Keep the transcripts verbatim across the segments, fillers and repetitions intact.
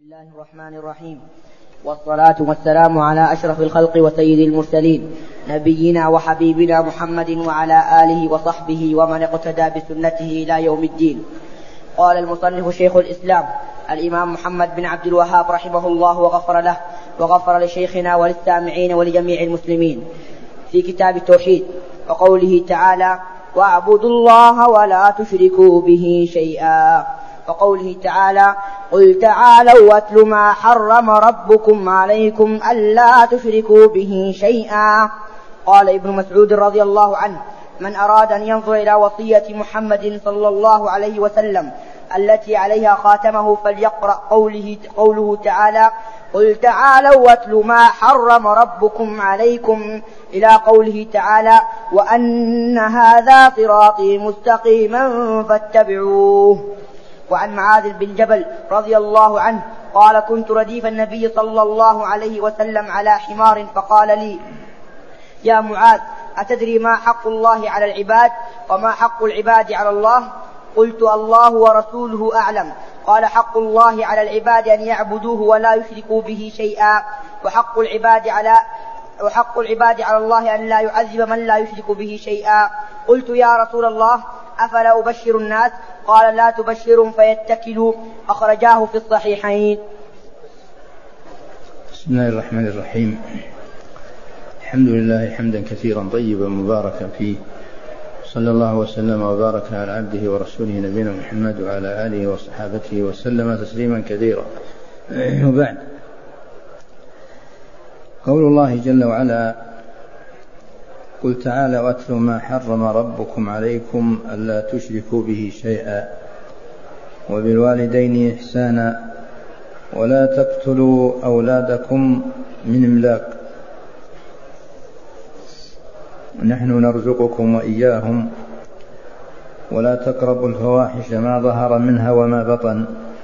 الله الرحمن الرحيم، والصلاة والسلام على أشرف الخلق وسيد المرسلين نبينا وحبيبنا محمد وعلى آله وصحبه ومن اقتدى بسنته إلى يوم الدين. قال المصنف شيخ الإسلام الإمام محمد بن عبد الوهاب رحمه الله وغفر له وغفر لشيخنا وللسامعين ولجميع المسلمين في كتاب التوحيد وقوله تعالى: واعبدوا الله ولا تشركوا به شيئا، وقوله تعالى: قل تعالوا واتل ما حرم ربكم عليكم ألا تشركوا به شيئا. قال ابن مسعود رضي الله عنه: من أراد أن ينظر إلى وصية محمد صلى الله عليه وسلم التي عليها خاتمه فليقرأ قوله, قوله تعالى: قل تعالوا واتل ما حرم ربكم عليكم، إلى قوله تعالى: وأن هذا صراطي مستقيما فاتبعوه. وعن معاذ بن جبل رضي الله عنه قال: كنت رديف النبي صلى الله عليه وسلم على حمار فقال لي: يا معاذ، أتدري ما حق الله على العباد وما حق العباد على الله؟ قلت: الله ورسوله أعلم. قال: حق الله على العباد أن يعبدوه ولا يشركوا به شيئا، وحق العباد على وحق العباد على الله أن لا يعذب من لا يشرك به شيئا. قلت: يا رسول الله، أفلا أبشر الناس؟ قال: لا تبشرهم فيتكلوا. أخرجاه في الصحيحين. بسم الله الرحمن الرحيم. الحمد لله حمدا كثيرا طيبا مباركا فيه، صلى الله وسلم وبارك على عبده ورسوله نبينا محمد وعلى آله وصحابته وسلم تسليما كثيرا. وبعد، قول الله جل وعلا: قل تعالى واتل ما حرم ربكم عليكم ألا تشركوا به شيئا وبالوالدين إحسانا ولا تقتلوا أولادكم من إملاق نحن نرزقكم وإياهم ولا تقربوا الفواحش ما ظهر منها وما بطن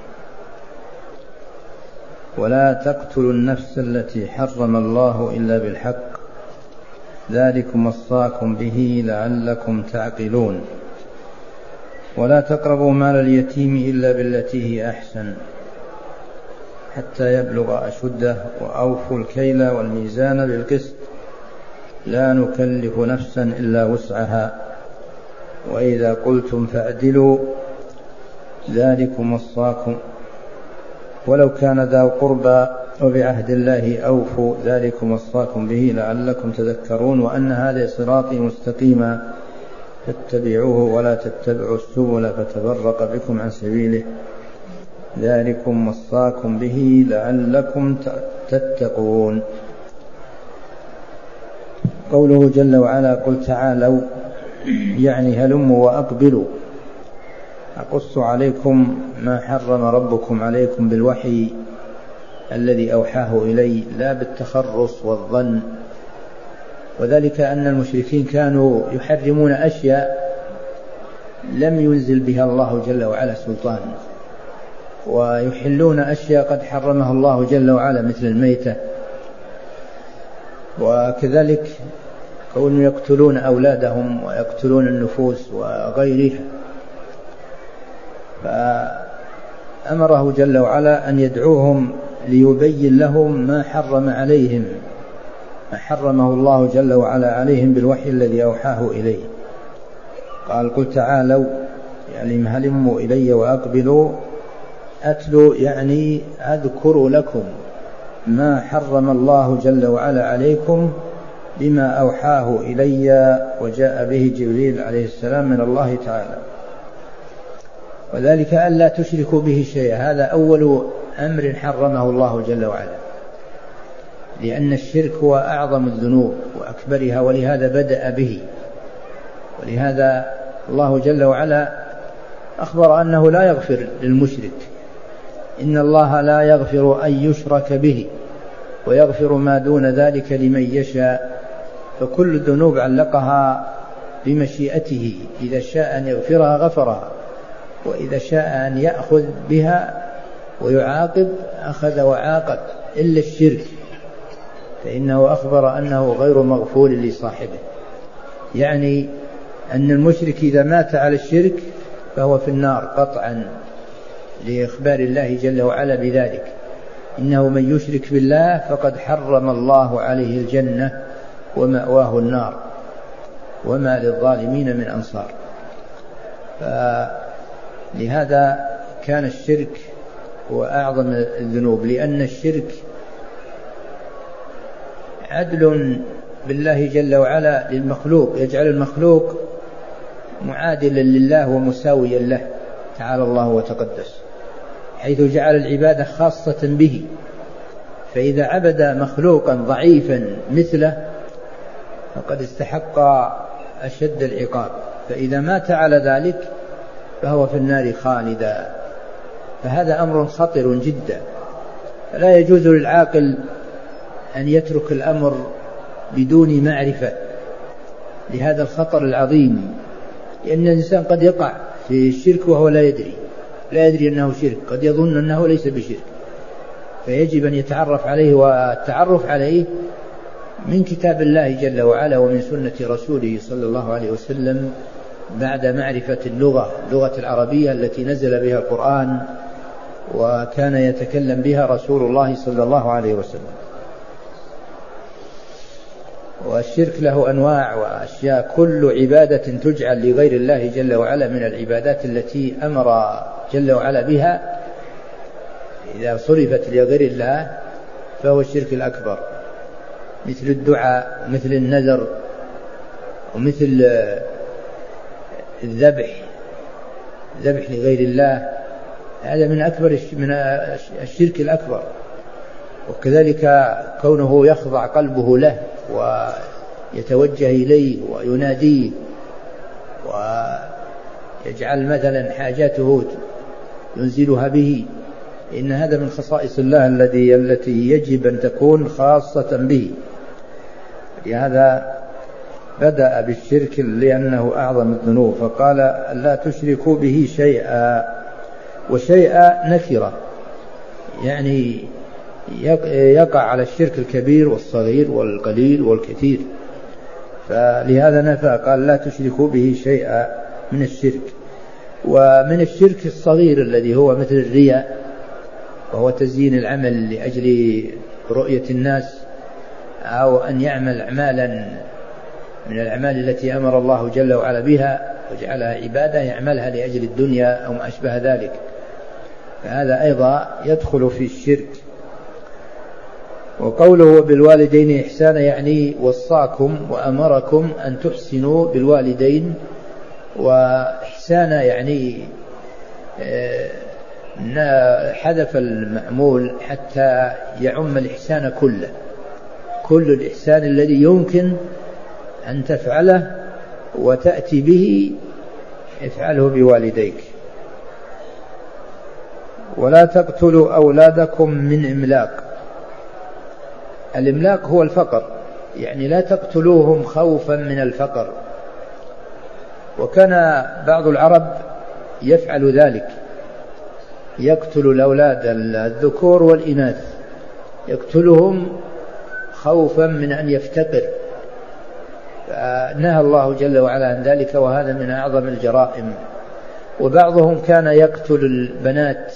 ولا تقتلوا النفس التي حرم الله إلا بالحق ذلكم وصاكم به لعلكم تعقلون ولا تقربوا مال اليتيم إلا بالتي هي أحسن حتى يبلغ أشده وأوفوا الكيل والميزان بالقسط لا نكلف نفسا إلا وسعها وإذا قلتم فاعدلوا ذلكم وصاكم ولو كان ذا قربى وبعهد الله أوفوا ذلكم وصاكم به لعلكم تذكرون وأن هذا صراطي مستقيما فاتبعوه ولا تتبعوا السبل فتفرق بكم عن سبيله ذلكم وصاكم به لعلكم تتقون. قوله جل وعلا: قل تعالوا، يعني هلموا وأقبلوا، أقص عليكم ما حرم ربكم عليكم بالوحي الذي أوحاه إلي لا بالتخرص والظن، وذلك أن المشركين كانوا يحرمون أشياء لم ينزل بها الله جل وعلا سلطان، ويحلون أشياء قد حرمها الله جل وعلا مثل الميتة، وكذلك كونهم يقتلون أولادهم ويقتلون النفوس وغيرها. فأمره جل وعلا أن يدعوهم ليبين لهم ما حرم عليهم ما حرمه الله جل وعلا عليهم بالوحي الذي أوحاه إليه. قال: قل تعالوا، يعني هلموا إلي وأقبلوا، أتلوا يعني أذكر لكم ما حرم الله جل وعلا عليكم بما أوحاه إلي وجاء به جبريل عليه السلام من الله تعالى، وذلك ألا تشركوا به شيئا. هذا أول أمر حرمه الله جل وعلا، لأن الشرك هو أعظم الذنوب وأكبرها، ولهذا بدأ به، ولهذا الله جل وعلا أخبر أنه لا يغفر للمشرك، إن الله لا يغفر أن يشرك به ويغفر ما دون ذلك لمن يشاء. فكل الذنوب علقها بمشيئته، إذا شاء أن يغفرها غفرها، وإذا شاء أن يأخذ بها ويعاقب أخذ وعاقب، إلا الشرك فإنه أخبر أنه غير مغفور لصاحبه، يعني أن المشرك إذا مات على الشرك فهو في النار قطعا، لإخبار الله جل وعلا بذلك. إنه من يشرك بالله فقد حرم الله عليه الجنة ومأواه النار وما للظالمين من أنصار. فلهذا كان الشرك هو أعظم الذنوب، لأن الشرك عدل بالله جل وعلا للمخلوق، يجعل المخلوق معادلا لله ومساويا له تعالى الله وتقدس، حيث جعل العبادة خاصة به. فإذا عبد مخلوقا ضعيفا مثله فقد استحق أشد العقاب، فإذا مات على ذلك فهو في النار خالدا. فهذا أمر خطر جدا، فلا يجوز للعاقل أن يترك الأمر بدون معرفة لهذا الخطر العظيم، لأن الإنسان قد يقع في الشرك وهو لا يدري لا يدري أنه شرك، قد يظن أنه ليس بشرك، فيجب أن يتعرف عليه، والتعرف عليه من كتاب الله جل وعلا ومن سنة رسوله صلى الله عليه وسلم بعد معرفة اللغة اللغة العربية التي نزل بها القرآن وكان يتكلم بها رسول الله صلى الله عليه وسلم. والشرك له أنواع وأشياء، كل عبادة تجعل لغير الله جل وعلا من العبادات التي أمر جل وعلا بها إذا صرفت لغير الله فهو الشرك الأكبر، مثل الدعاء مثل النذر ومثل الذبح ذبح لغير الله، هذا من أكبر من الشرك الأكبر. وكذلك كونه يخضع قلبه له ويتوجه إليه ويناديه ويجعل مثلا حاجاته ينزلها به، إن هذا من خصائص الله الذي التي يجب أن تكون خاصة به. لهذا بدأ بالشرك لأنه أعظم الذنوب، فقال لا تشركوا به شيئا، وشيئا نكرة يعني يقع على الشرك الكبير والصغير والقليل والكثير، فلهذا نفى قال لا تشركوا به شيئا من الشرك. ومن الشرك الصغير الذي هو مثل الرياء، وهو تزيين العمل لأجل رؤية الناس، أو أن يعمل أعمالا من الأعمال التي أمر الله جل وعلا بها وجعلها عبادة يعملها لأجل الدنيا أو ما أشبه ذلك، فهذا أيضا يدخل في الشرك. وقوله بالوالدين إحسانا يعني وصاكم وأمركم أن تحسنوا بالوالدين، وإحسانا يعني حذف المعمول حتى يعم الإحسان كله، كل الإحسان الذي يمكن أن تفعله وتأتي به افعله بوالديك. ولا تقتلوا أولادكم من إملاق، الإملاق هو الفقر، يعني لا تقتلوهم خوفا من الفقر. وكان بعض العرب يفعل ذلك، يقتل الأولاد الذكور والإناث، يقتلهم خوفا من أن يفتقر، فنهى الله جل وعلا عن ذلك، وهذا من أعظم الجرائم. وبعضهم كان يقتل البنات،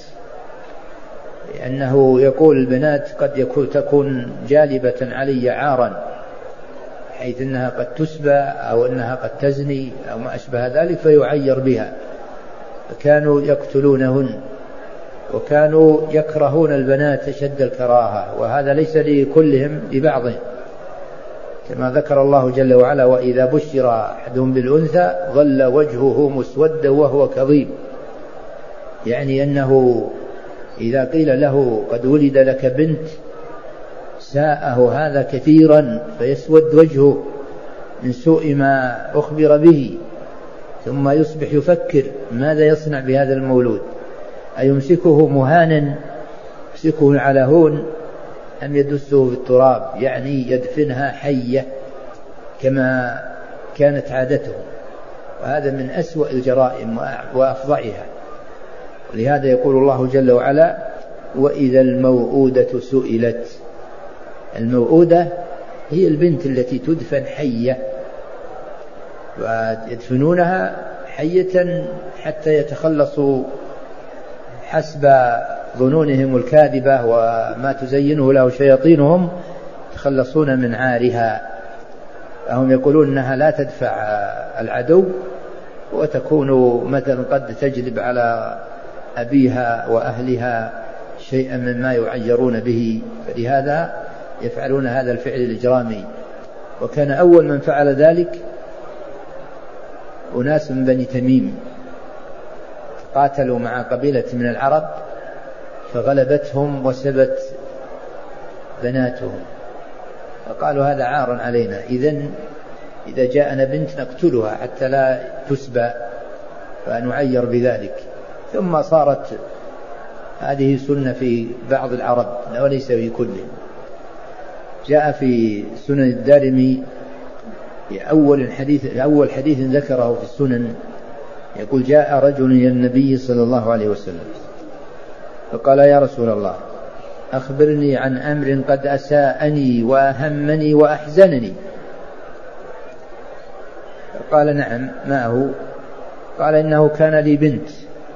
لأنه يقول البنات قد يكون تكون جالبة علي عارا، حيث أنها قد تسبى أو أنها قد تزني أو ما أشبه ذلك فيعير بها، فكانوا يقتلونهن. وكانوا يكرهون البنات شد الكراهة، وهذا ليس لكلهم لبعضهم، كما ذكر الله جل وعلا وإذا بشر أحدهم بالأنثى ظل وجهه مسودا وهو كظيم، يعني أنه إذا قيل له قد ولد لك بنت ساءه هذا كثيرا فيسود وجهه من سوء ما أخبر به، ثم يصبح يفكر ماذا يصنع بهذا المولود، أيمسكه مهانا يمسكه على هون أم يدسه في التراب، يعني يدفنها حية كما كانت عادته. وهذا من أسوأ الجرائم وأفظعها. ولهذا يقول الله جل وعلا وإذا الموءودة سئلت، الموءودة هي البنت التي تدفن حية، ويدفنونها حية حتى يتخلصوا حسب ظنونهم الكاذبة وما تزينه له شياطينهم يتخلصون من عارها. هم يقولون أنها لا تدفع العدو، وتكون مثلا قد تجلب على أبيها وأهلها شيئا مما يعيرون به، فلهذا يفعلون هذا الفعل الإجرامي. وكان أول من فعل ذلك أناس من بني تميم قاتلوا مع قبيلة من العرب فغلبتهم وسبت بناتهم، فقالوا هذا عار علينا، إذن إذا جاءنا بنت نقتلها حتى لا تسبى فنعير بذلك. ثم صارت هذه سنة في بعض العرب وليس في كلهم. جاء في سنن الدارمي أول حديث, أول حديث ذكره في السنن يقول: جاء رجل إلى النبي صلى الله عليه وسلم فقال: يا رسول الله أخبرني عن أمر قد أساءني وأهمني وأحزنني. قال: نعم، ما هو؟ قال: إنه كان لي بنت،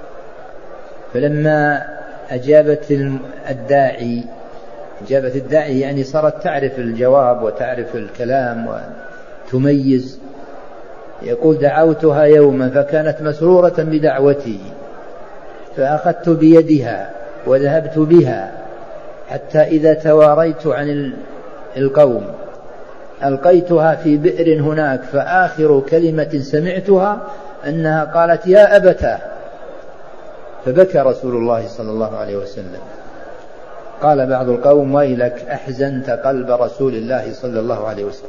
فلما أجابت الداعي أجابت الداعي يعني صارت تعرف الجواب وتعرف الكلام وتميز. يقول: دعوتها يوما فكانت مسرورة بدعوتي، فأخذت بيدها وذهبت بها حتى إذا تواريت عن القوم ألقيتها في بئر هناك، فآخر كلمة سمعتها أنها قالت: يا أبتاه. فبكى رسول الله صلى الله عليه وسلم. قال بعض القوم: ويلك أحزنت قلب رسول الله صلى الله عليه وسلم.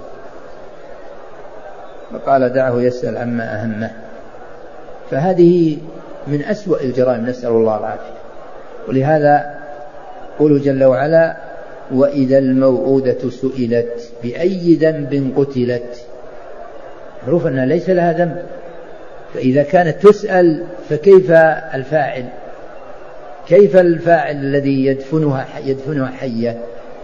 فقال: دعه يسأل عما أهمه. فهذه من أسوأ الجرائم، نسأل الله العافية. ولهذا قوله جل وعلا: وإذا الموءودة سئلت بأي ذنب قتلت، معروف أنها ليس لها ذنب، فإذا كانت تسأل فكيف الفاعل؟ كيف الفاعل الذي يدفنها يدفنها حية؟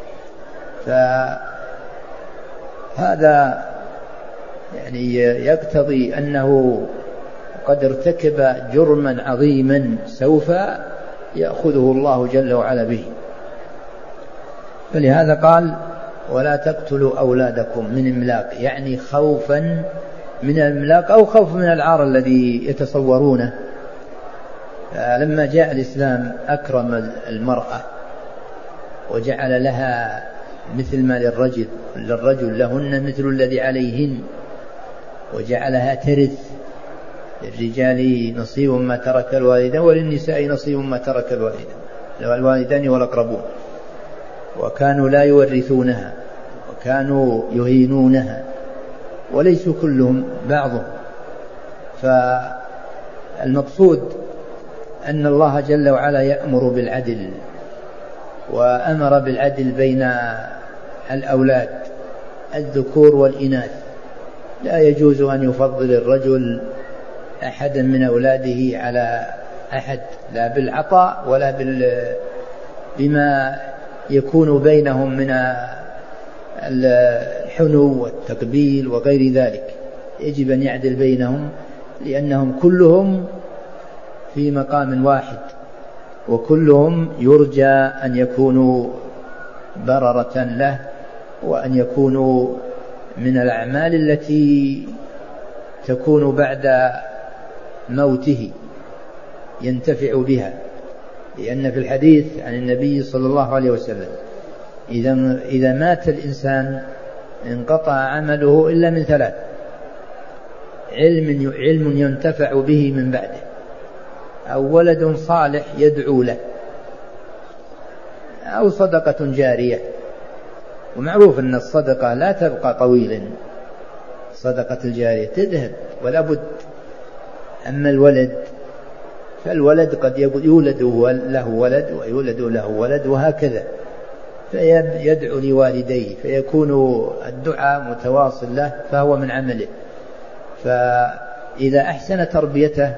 فهذا يعني يقتضي أنه قد ارتكب جرما عظيما سوف يأخذه الله جل وعلا به. فلهذا قال: ولا تقتلوا أولادكم من إملاق، يعني خوفا من الإملاق أو خوف من العار الذي يتصورونه. لما جاء الإسلام أكرم المرأة وجعل لها مثل ما للرجل للرجل لهن مثل الذي عليهن، وجعلها ترث، للرجال نصيب ما ترك الوالدان وللنساء نصيب ما ترك الوالدان والأقربون. وكانوا لا يورثونها وكانوا يهينونها، وليسوا كلهم، بعضهم. فالمقصود أن الله جل وعلا يأمر بالعدل، وأمر بالعدل بين الأولاد الذكور والإناث. لا يجوز أن يفضل الرجل أحدا من أولاده على أحد، لا بالعطاء ولا بما يكون بينهم من الحنو والتقبيل وغير ذلك. يجب أن يعدل بينهم، لأنهم كلهم في مقام واحد، وكلهم يرجى أن يكونوا بررة له، وأن يكونوا من الأعمال التي تكون بعد موته ينتفع بها. لأن في الحديث عن النبي صلى الله عليه وسلم: إذا إذا مات الإنسان انقطع عمله إلا من ثلاث: علم علم ينتفع به من بعده، أو ولد صالح يدعو له، أو صدقة جارية. ومعروف أن الصدقة لا تبقى طويلا، صدقة الجارية تذهب ولا بد. أما الولد فالولد قد يولد له ولد ويولد له ولد وهكذا، فيدعو لوالديه، فيكون الدعاء متواصل له، فهو من عمله. فإذا أحسن تربيته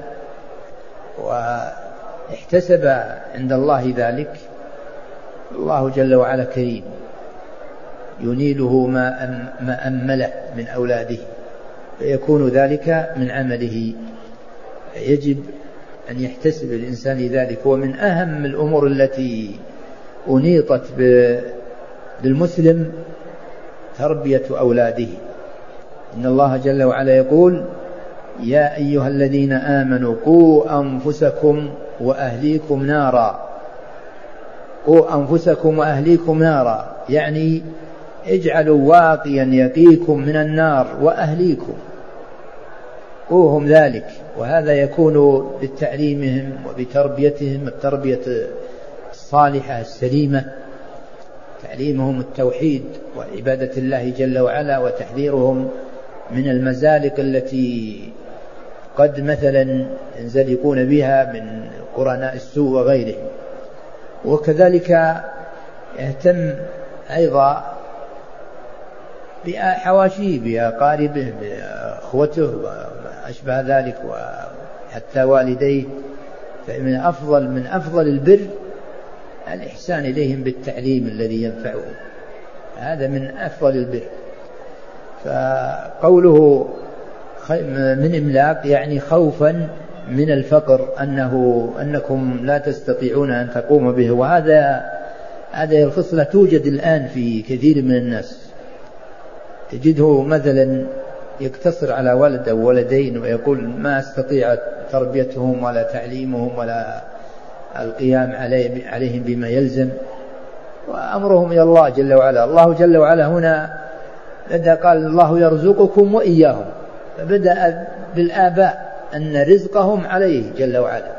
واحتسب عند الله ذلك، الله جل وعلا كريم ينيله ما أمله من أولاده، فيكون ذلك من عمله. يجب أن يحتسب الإنسان لذلك. ومن أهم الأمور التي أنيطت بالمسلم تربية أولاده. إن الله جل وعلا يقول: يا أيها الذين آمنوا قوا أنفسكم وأهليكم نارا. قوا أنفسكم وأهليكم نارا يعني اجعلوا واقيا يقيكم من النار وأهليكم، قوهم ذلك. وهذا يكون بتعليمهم وبتربيتهم التربية الصالحة السليمة، تعليمهم التوحيد وعبادة الله جل وعلا، وتحذيرهم من المزالق التي قد مثلا ينزلقون بها من قرناء السوء وغيرهم. وكذلك يهتم أيضا بحواشيه، بأقاربه، بأخوته وأشبه ذلك، وحتى والديه. فمن أفضل من أفضل البر الإحسان إليهم بالتعليم الذي ينفعهم، هذا من أفضل البر. فقوله من إملاق يعني خوفا من الفقر، أنه أنكم لا تستطيعون أن تقوموا به. وهذا هذه الخصلة توجد الآن في كثير من الناس، تجده مثلا يقتصر على ولد أو ولدين ويقول ما أستطيع تربيتهم ولا تعليمهم ولا القيام عليهم بما يلزم، وأمرهم إلى الله جل وعلا. الله جل وعلا هنا بدأ قال: الله يرزقكم وإياهم، فبدأ بالآباء أن رزقهم عليه جل وعلا.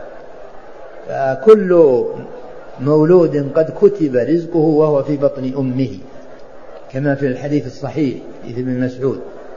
فكل مولود قد كتب رزقه وهو في بطن أمه، كما في الحديث الصحيح حديث ابن مسعود: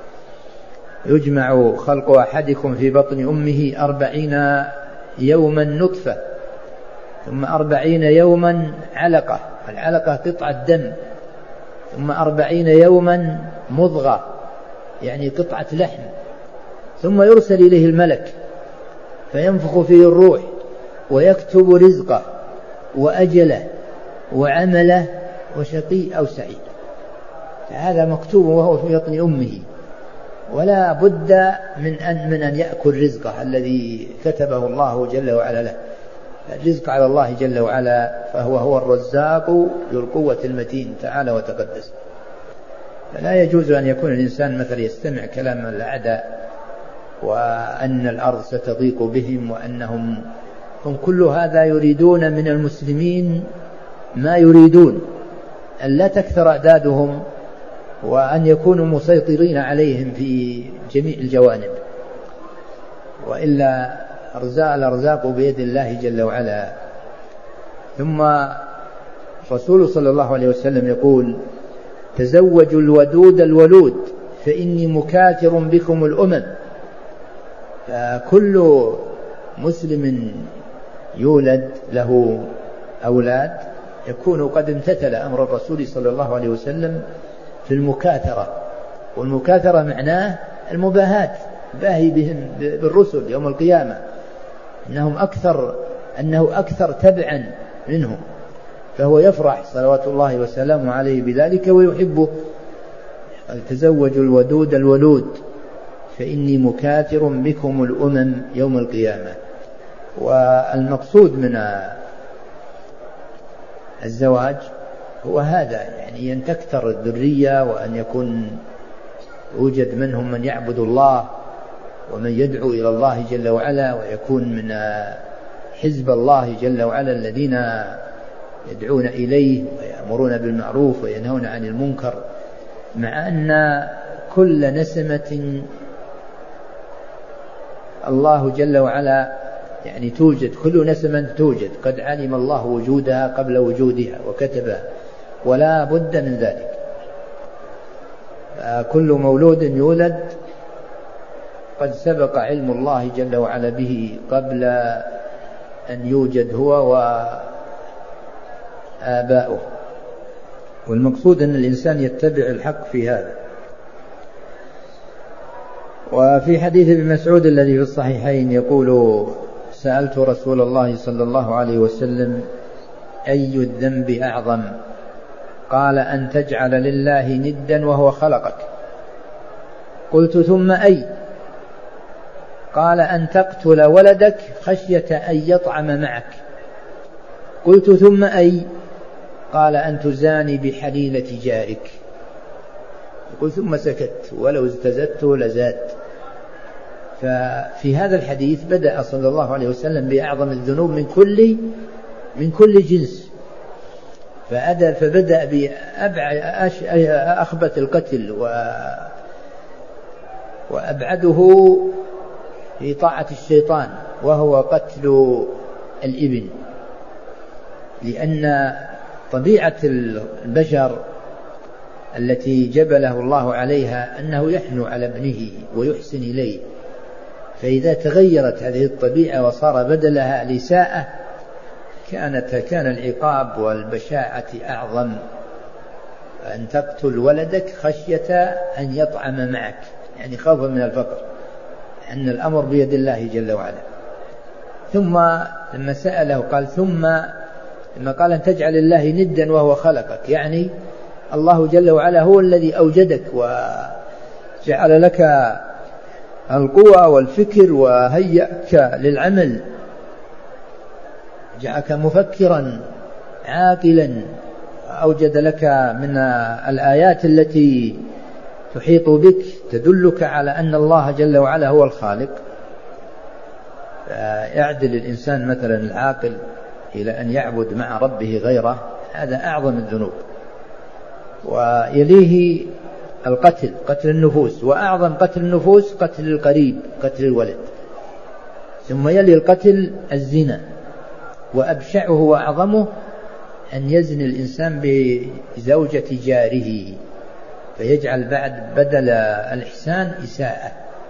يجمع خلق أحدكم في بطن أمه أربعين يوما نطفة، ثم أربعين يوما علقة، العلقة قطعة دم، ثم أربعين يوما مضغة يعني قطعة لحم، ثم يرسل إليه الملك فينفخ فيه الروح ويكتب رزقه وأجله وعمله وشقي أو سعيد. هذا مكتوب وهو في بطن أمه، ولا بد من أن, من أن يأكل رزقه الذي كتبه الله جل وعلا له. الرزق على الله جل وعلا، فهو هو الرزاق ذو القوة المتين تعالى وتقدس. فلا يجوز أن يكون الإنسان مثل يستمع كلام الأعداء وأن الأرض ستضيق بهم، وأنهم هم كل هذا يريدون من المسلمين ما يريدون، أن لا تكثر أعدادهم وأن يكونوا مسيطرين عليهم في جميع الجوانب، وإلا أرزاق الأرزاق بيد الله جل وعلا. ثم الرسول صلى الله عليه وسلم يقول: تزوجوا الودود الولود فإني مكاثر بكم الأمم. فكل مسلم يولد له أولاد يكون قد امتثل أمر الرسول صلى الله عليه وسلم في المكاثرة. والمكاثرة معناه المباهات، باهي بهم بالرسل يوم القيامة، أنهم أكثر أنه أكثر تبعا منهم، فهو يفرح صلوات الله وسلامه عليه بذلك ويحبه. تزوجوا الودود الولود فإني مكاثر بكم الأمم يوم القيامة. والمقصود من الزواج هو هذا، يعني أن تكثر الذرية، وأن يكون يوجد منهم من يعبد الله ومن يدعو إلى الله جل وعلا، ويكون من حزب الله جل وعلا الذين يدعون إليه ويأمرون بالمعروف وينهون عن المنكر. مع أن كل نسمة الله جل وعلا يعني توجد، كل نسمة توجد، قد علم الله وجودها قبل وجودها وكتبها، ولا بد من ذلك. كل مولود يولد قد سبق علم الله جل وعلا به قبل أن يوجد هو وآباؤه. والمقصود أن الإنسان يتبع الحق في هذا. وفي حديث ابن مسعود الذي في الصحيحين يقول: سألت رسول الله صلى الله عليه وسلم: أي الذنب أعظم؟ قال: أن تجعل لله ندا وهو خلقك. قلت: ثم أي؟ قال أن تقتل ولدك خشية أن يطعم معك. قلت ثم أي؟ قال أن تزاني بحليلة جارك. قلت ثم سكت ولو ازدزدته لزاد. ففي هذا الحديث بدأ صلى الله عليه وسلم بأعظم الذنوب من كل من كل جنس، فأدى فبدأ بأخبث القتل وأبعده في طاعة الشيطان، وهو قتل الابن، لأن طبيعة البشر التي جبله الله عليها أنه يحنو على ابنه ويحسن إليه، فإذا تغيرت هذه الطبيعة وصار بدلها الإساءة كانت كان العقاب والبشاعة أعظم. أن تقتل ولدك خشية أن يطعم معك، يعني خوفا من الفقر، أن الأمر بيد الله جل وعلا. ثم لما سأله قال ثم لما قال أن تجعل الله ندا وهو خلقك، يعني الله جل وعلا هو الذي أوجدك وجعل لك القوة والفكر وهيأك للعمل، جعلك مفكرا عاقلا، أوجد لك من الآيات التي تحيط بك تدلك على أن الله جل وعلا هو الخالق. يعدل الإنسان مثلا العاقل إلى أن يعبد مع ربه غيره، هذا أعظم الذنوب. ويليه القتل، قتل النفوس، وأعظم قتل النفوس قتل القريب، قتل الولد. ثم يلي القتل الزنا، وأبشعه وأعظمه أن يزني الإنسان بزوجة جاره، فيجعل بعد بدل الإحسان إساءة.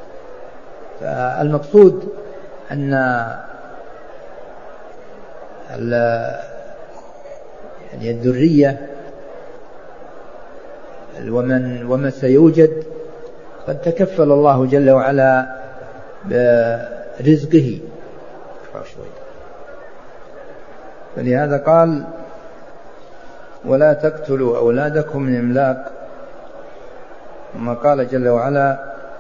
فالمقصود أن يعني الذرية ومن وما سيوجد قد تكفل الله جل وعلا برزقه، فلهذا قال ولا تقتلوا أولادكم من إملاق. ثم قال جل وعلا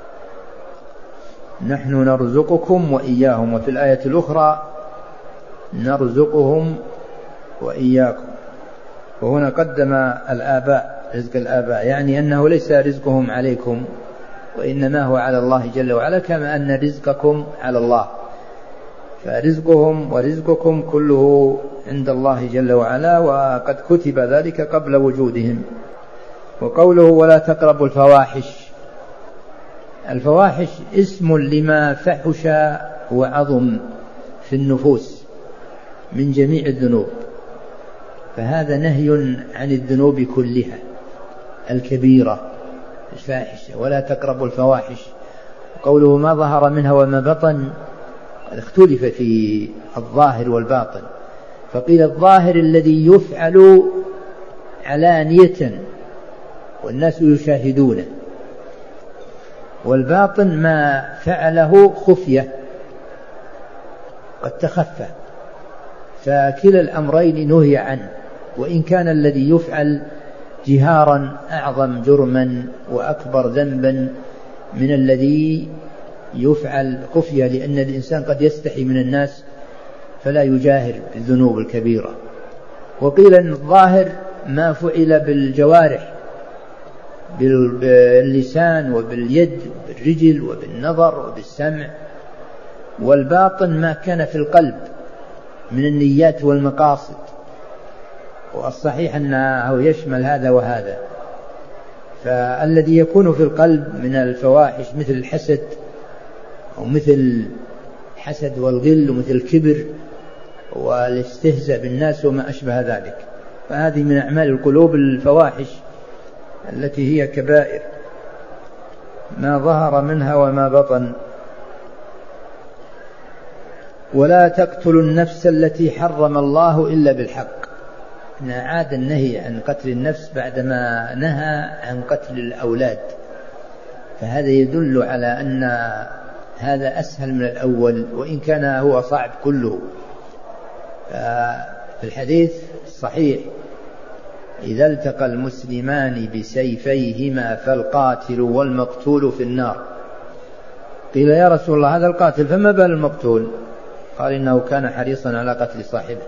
نحن نرزقكم وإياهم، وفي الآية الأخرى نرزقهم وإياكم. وهنا قدم الآباء، رزق الآباء، يعني أنه ليس رزقهم عليكم وإنما هو على الله جل وعلا، كما أن رزقكم على الله، فرزقهم ورزقكم كله عند الله جل وعلا، وقد كتب ذلك قبل وجودهم. وقوله ولا تقربوا الفواحش، الفواحش اسم لما فحش وعظم في النفوس من جميع الذنوب، فهذا نهي عن الذنوب كلها الكبيرة الفاحشة. ولا تقربوا الفواحش، قوله ما ظهر منها وما بطن اختلف في الظاهر والباطن، فقيل الظاهر الذي يفعل علانية والناس يشاهدونه، والباطن ما فعله خفية قد تخفى، فكلا الأمرين نهي عنه، وإن كان الذي يفعل جهارا أعظم جرما وأكبر ذنبا من الذي يفعل خفية، لأن الإنسان قد يستحي من الناس فلا يجاهر بالذنوب الكبيرة. وقيل أن الظاهر ما فعل بالجوارح، باللسان وباليد وبالرجل وبالنظر وبالسمع، والباطن ما كان في القلب من النيات والمقاصد، والصحيح أنه يشمل هذا وهذا. فالذي يكون في القلب من الفواحش مثل الحسد ومثل الحسد والغل ومثل الكبر والاستهزاء بالناس وما أشبه ذلك، فهذه من أعمال القلوب الفواحش التي هي كبائر ما ظهر منها وما بطن. ولا تقتلوا النفس التي حرم الله إلا بالحق، عاد النهي عن قتل النفس بعدما نهى عن قتل الأولاد، فهذا يدل على أن هذا أسهل من الأول، وإن كان هو صعب كله. في الحديث الصحيح إذا التقى المسلمان بسيفيهما فالقاتل والمقتول في النار، قيل يا رسول الله هذا القاتل فما بال المقتول؟ قال إنه كان حريصا على قتل صاحبه.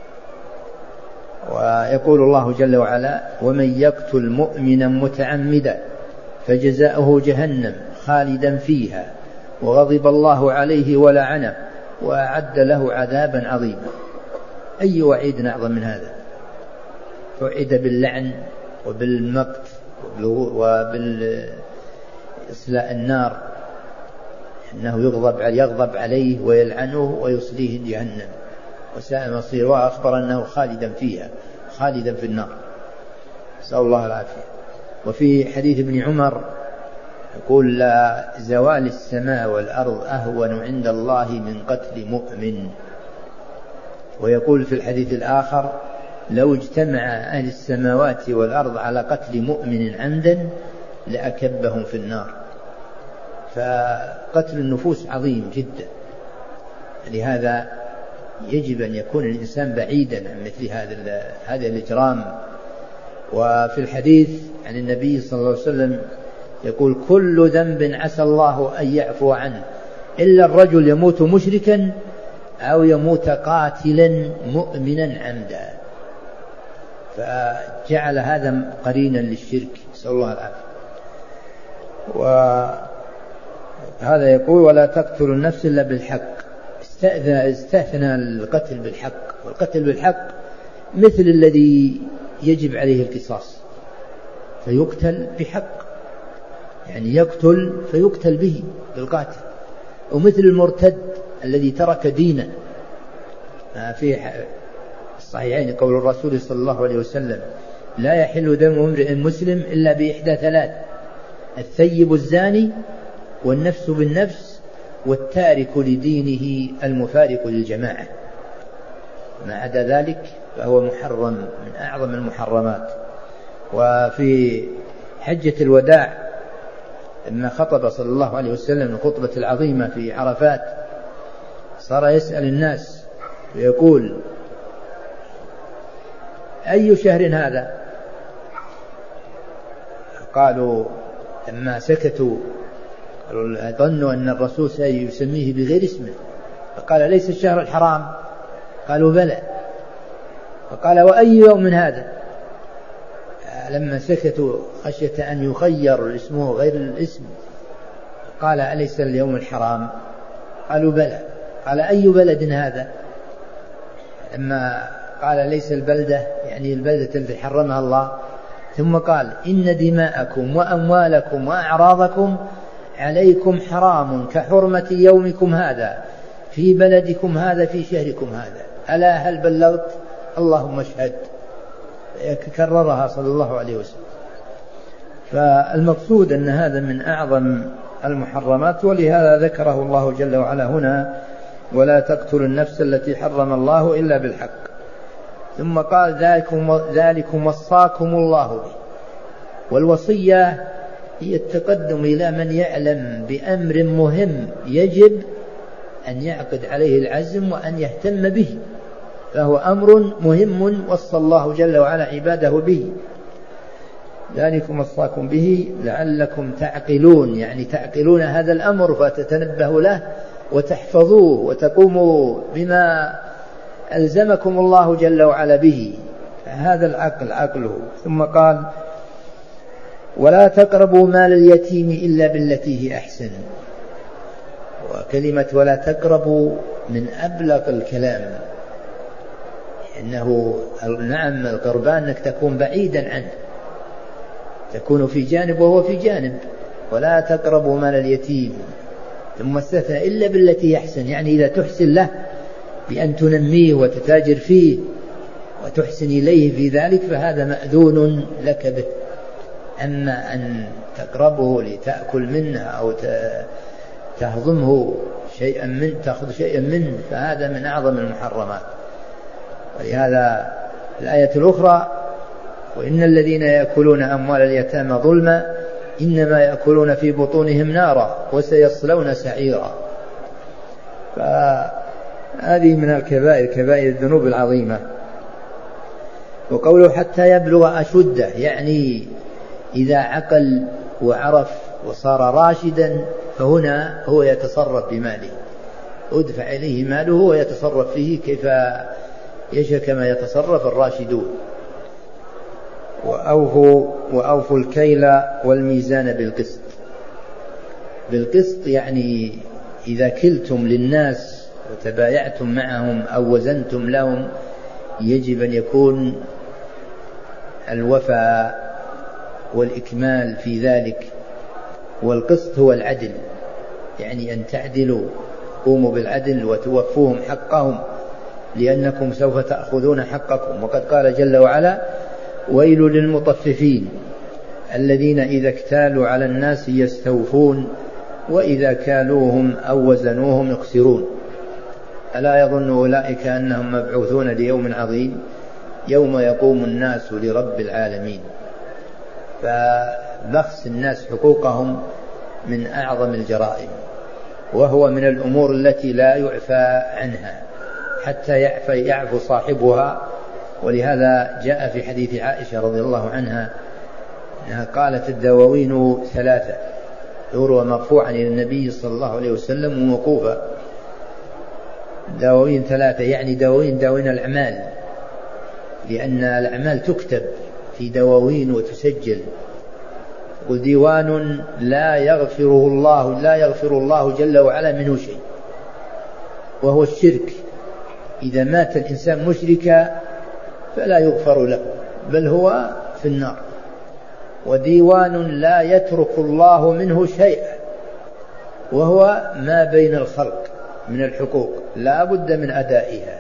ويقول الله جل وعلا ومن يقتل مؤمنا متعمدا فجزاؤه جهنم خالدا فيها وغضب الله عليه ولعنه وأعد له عذابا عظيما. أي وعيد أعظم من هذا؟ توعد باللعن وبالمقت وبالإصلاء النار، أنه يغضب يغضب عليه ويلعنه ويصليه جهنم وساء مصيره، وأخبر أنه خالدا فيها خالدا في النار، نسأل الله العافية. وفي حديث ابن عمر يقول لا زوال السماء والأرض أهون عند الله من قتل مؤمن. ويقول في الحديث الآخر لو اجتمع أهل السماوات والأرض على قتل مؤمن عمدا لأكبهم في النار. فقتل النفوس عظيم جدا، لهذا يجب أن يكون الإنسان بعيدا عن مثل هذا هذا الإجرام. وفي الحديث عن النبي صلى الله عليه وسلم يقول كل ذنب عسى الله أن يعفو عنه إلا الرجل يموت مشركا أو يموت قاتلا مؤمنا عمدا. فجعل هذا قرينا للشرك، نسأل الله العافية. وهذا يقول ولا تقتلوا النفس إلا بالحق، استثنى القتل بالحق، والقتل بالحق مثل الذي يجب عليه القصاص، فيقتل بحق، يعني يقتل فيقتل به بالقاتل. ومثل المرتد الذي ترك دينا، في الصحيحين قول الرسول صلى الله عليه وسلم لا يحل دم امرئ مسلم إلا بإحدى ثلاث: الثيب الزاني والنفس بالنفس والتارك لدينه المفارق للجماعة. ما عدا ذلك فهو محرم من أعظم المحرمات. وفي حجة الوداع لما خطب صلى الله عليه وسلم الخطبة العظيمة في عرفات صار يسأل الناس ويقول أي شهر هذا؟ قالوا لما سكتوا ظنوا أن الرسول سيسميه بغير اسمه، فقال ليس الشهر الحرام؟ قالوا بلى. فقال وأي يوم هذا؟ لما سكتوا خشية أن يخير اسمه غير الاسم قال أليس اليوم الحرام؟ قالوا بلى. قال أي بلد هذا؟ لما قال ليس البلدة يعني البلدة التي حرمها الله، ثم قال إن دماءكم وأموالكم وأعراضكم عليكم حرام كحرمة يومكم هذا في بلدكم هذا في شهركم هذا، ألا هل بلغت؟ اللهم اشهد. كررها صلى الله عليه وسلم. فالمقصود أن هذا من أعظم المحرمات، ولهذا ذكره الله جل وعلا هنا ولا تقتلوا النفس التي حرم الله إلا بالحق. ثم قال ذلكم, ذلكم وصاكم الله به. والوصية هي التقدم إلى من يعلم بأمر مهم يجب أن يعقد عليه العزم وأن يهتم به، فهو أمر مهم وصى الله جل وعلا عباده به. ذلكم وصاكم به لعلكم تعقلون، يعني تعقلون هذا الأمر فتتنبهوا له وتحفظوه وتقوموا بما ألزمكم الله جل وعلا به، هذا العقل عقله. ثم قال ولا تقربوا مال اليتيم إلا بالتي هي أحسن. وكلمة ولا تقربوا من أبلغ الكلام، إنه نعم القربان أنك تكون بعيدا عنه، تكون في جانب وهو في جانب. ولا تقربوا مال اليتيم، ثم استثنى إلا بالتي يحسن، يعني إذا تحسن له بأن تنميه وتتاجر فيه وتحسن إليه في ذلك فهذا مأذون لك به. أما أن تقربه لتأكل منه أو تهضمه شيئا منه تأخذ شيئا منه فهذا من أعظم المحرمات. ولهذا الآية الأخرى وإن الذين يأكلون أموال اليتامى ظلما إنما يأكلون في بطونهم نارا وسيصلون سعيرا. فهذه من الكبائر، كبائر الذنوب العظيمة. وقوله حتى يبلغ أشده، يعني إذا عقل وعرف وصار راشدا فهنا هو يتصرف بماله، أدفع إليه ماله ويتصرف فيه كيف يشاء كما يتصرف الراشدون. وأوفوا, وأوفوا الكيل والميزان بالقسط. بالقسط يعني إذا كلتم للناس وتبايعتم معهم أو وزنتم لهم يجب أن يكون الوفاء والإكمال في ذلك. والقسط هو العدل، يعني أن تعدلوا، قوموا بالعدل وتوفوهم حقهم لأنكم سوف تأخذون حقكم. وقد قال جل وعلا: ويل للمطففين الذين إذا اكتالوا على الناس يستوفون وإذا كالوهم أو وزنوهم يخسرون. ألا يظن أولئك أنهم مبعوثون ليوم عظيم يوم يقوم الناس لرب العالمين. فبخس الناس حقوقهم من أعظم الجرائم، وهو من الأمور التي لا يعفى عنها حتى يعفى يعفو صاحبها. ولهذا جاء في حديث عائشة رضي الله عنها أنها قالت: الدواوين ثلاثة، يروى مرفوعا إلى النبي صلى الله عليه وسلم وموقوفا. دواوين ثلاثة يعني دواوين دواوين الأعمال، لأن الأعمال تكتب في دواوين وتسجل. وديوان لا يغفره الله لا يغفر الله جل وعلا منه شيء، وهو الشرك. إذا مات الإنسان مشركا فلا يغفر له بل هو في النار. وديوان لا يترك الله منه شيئا، وهو ما بين الخلق من الحقوق لا بد من أدائها،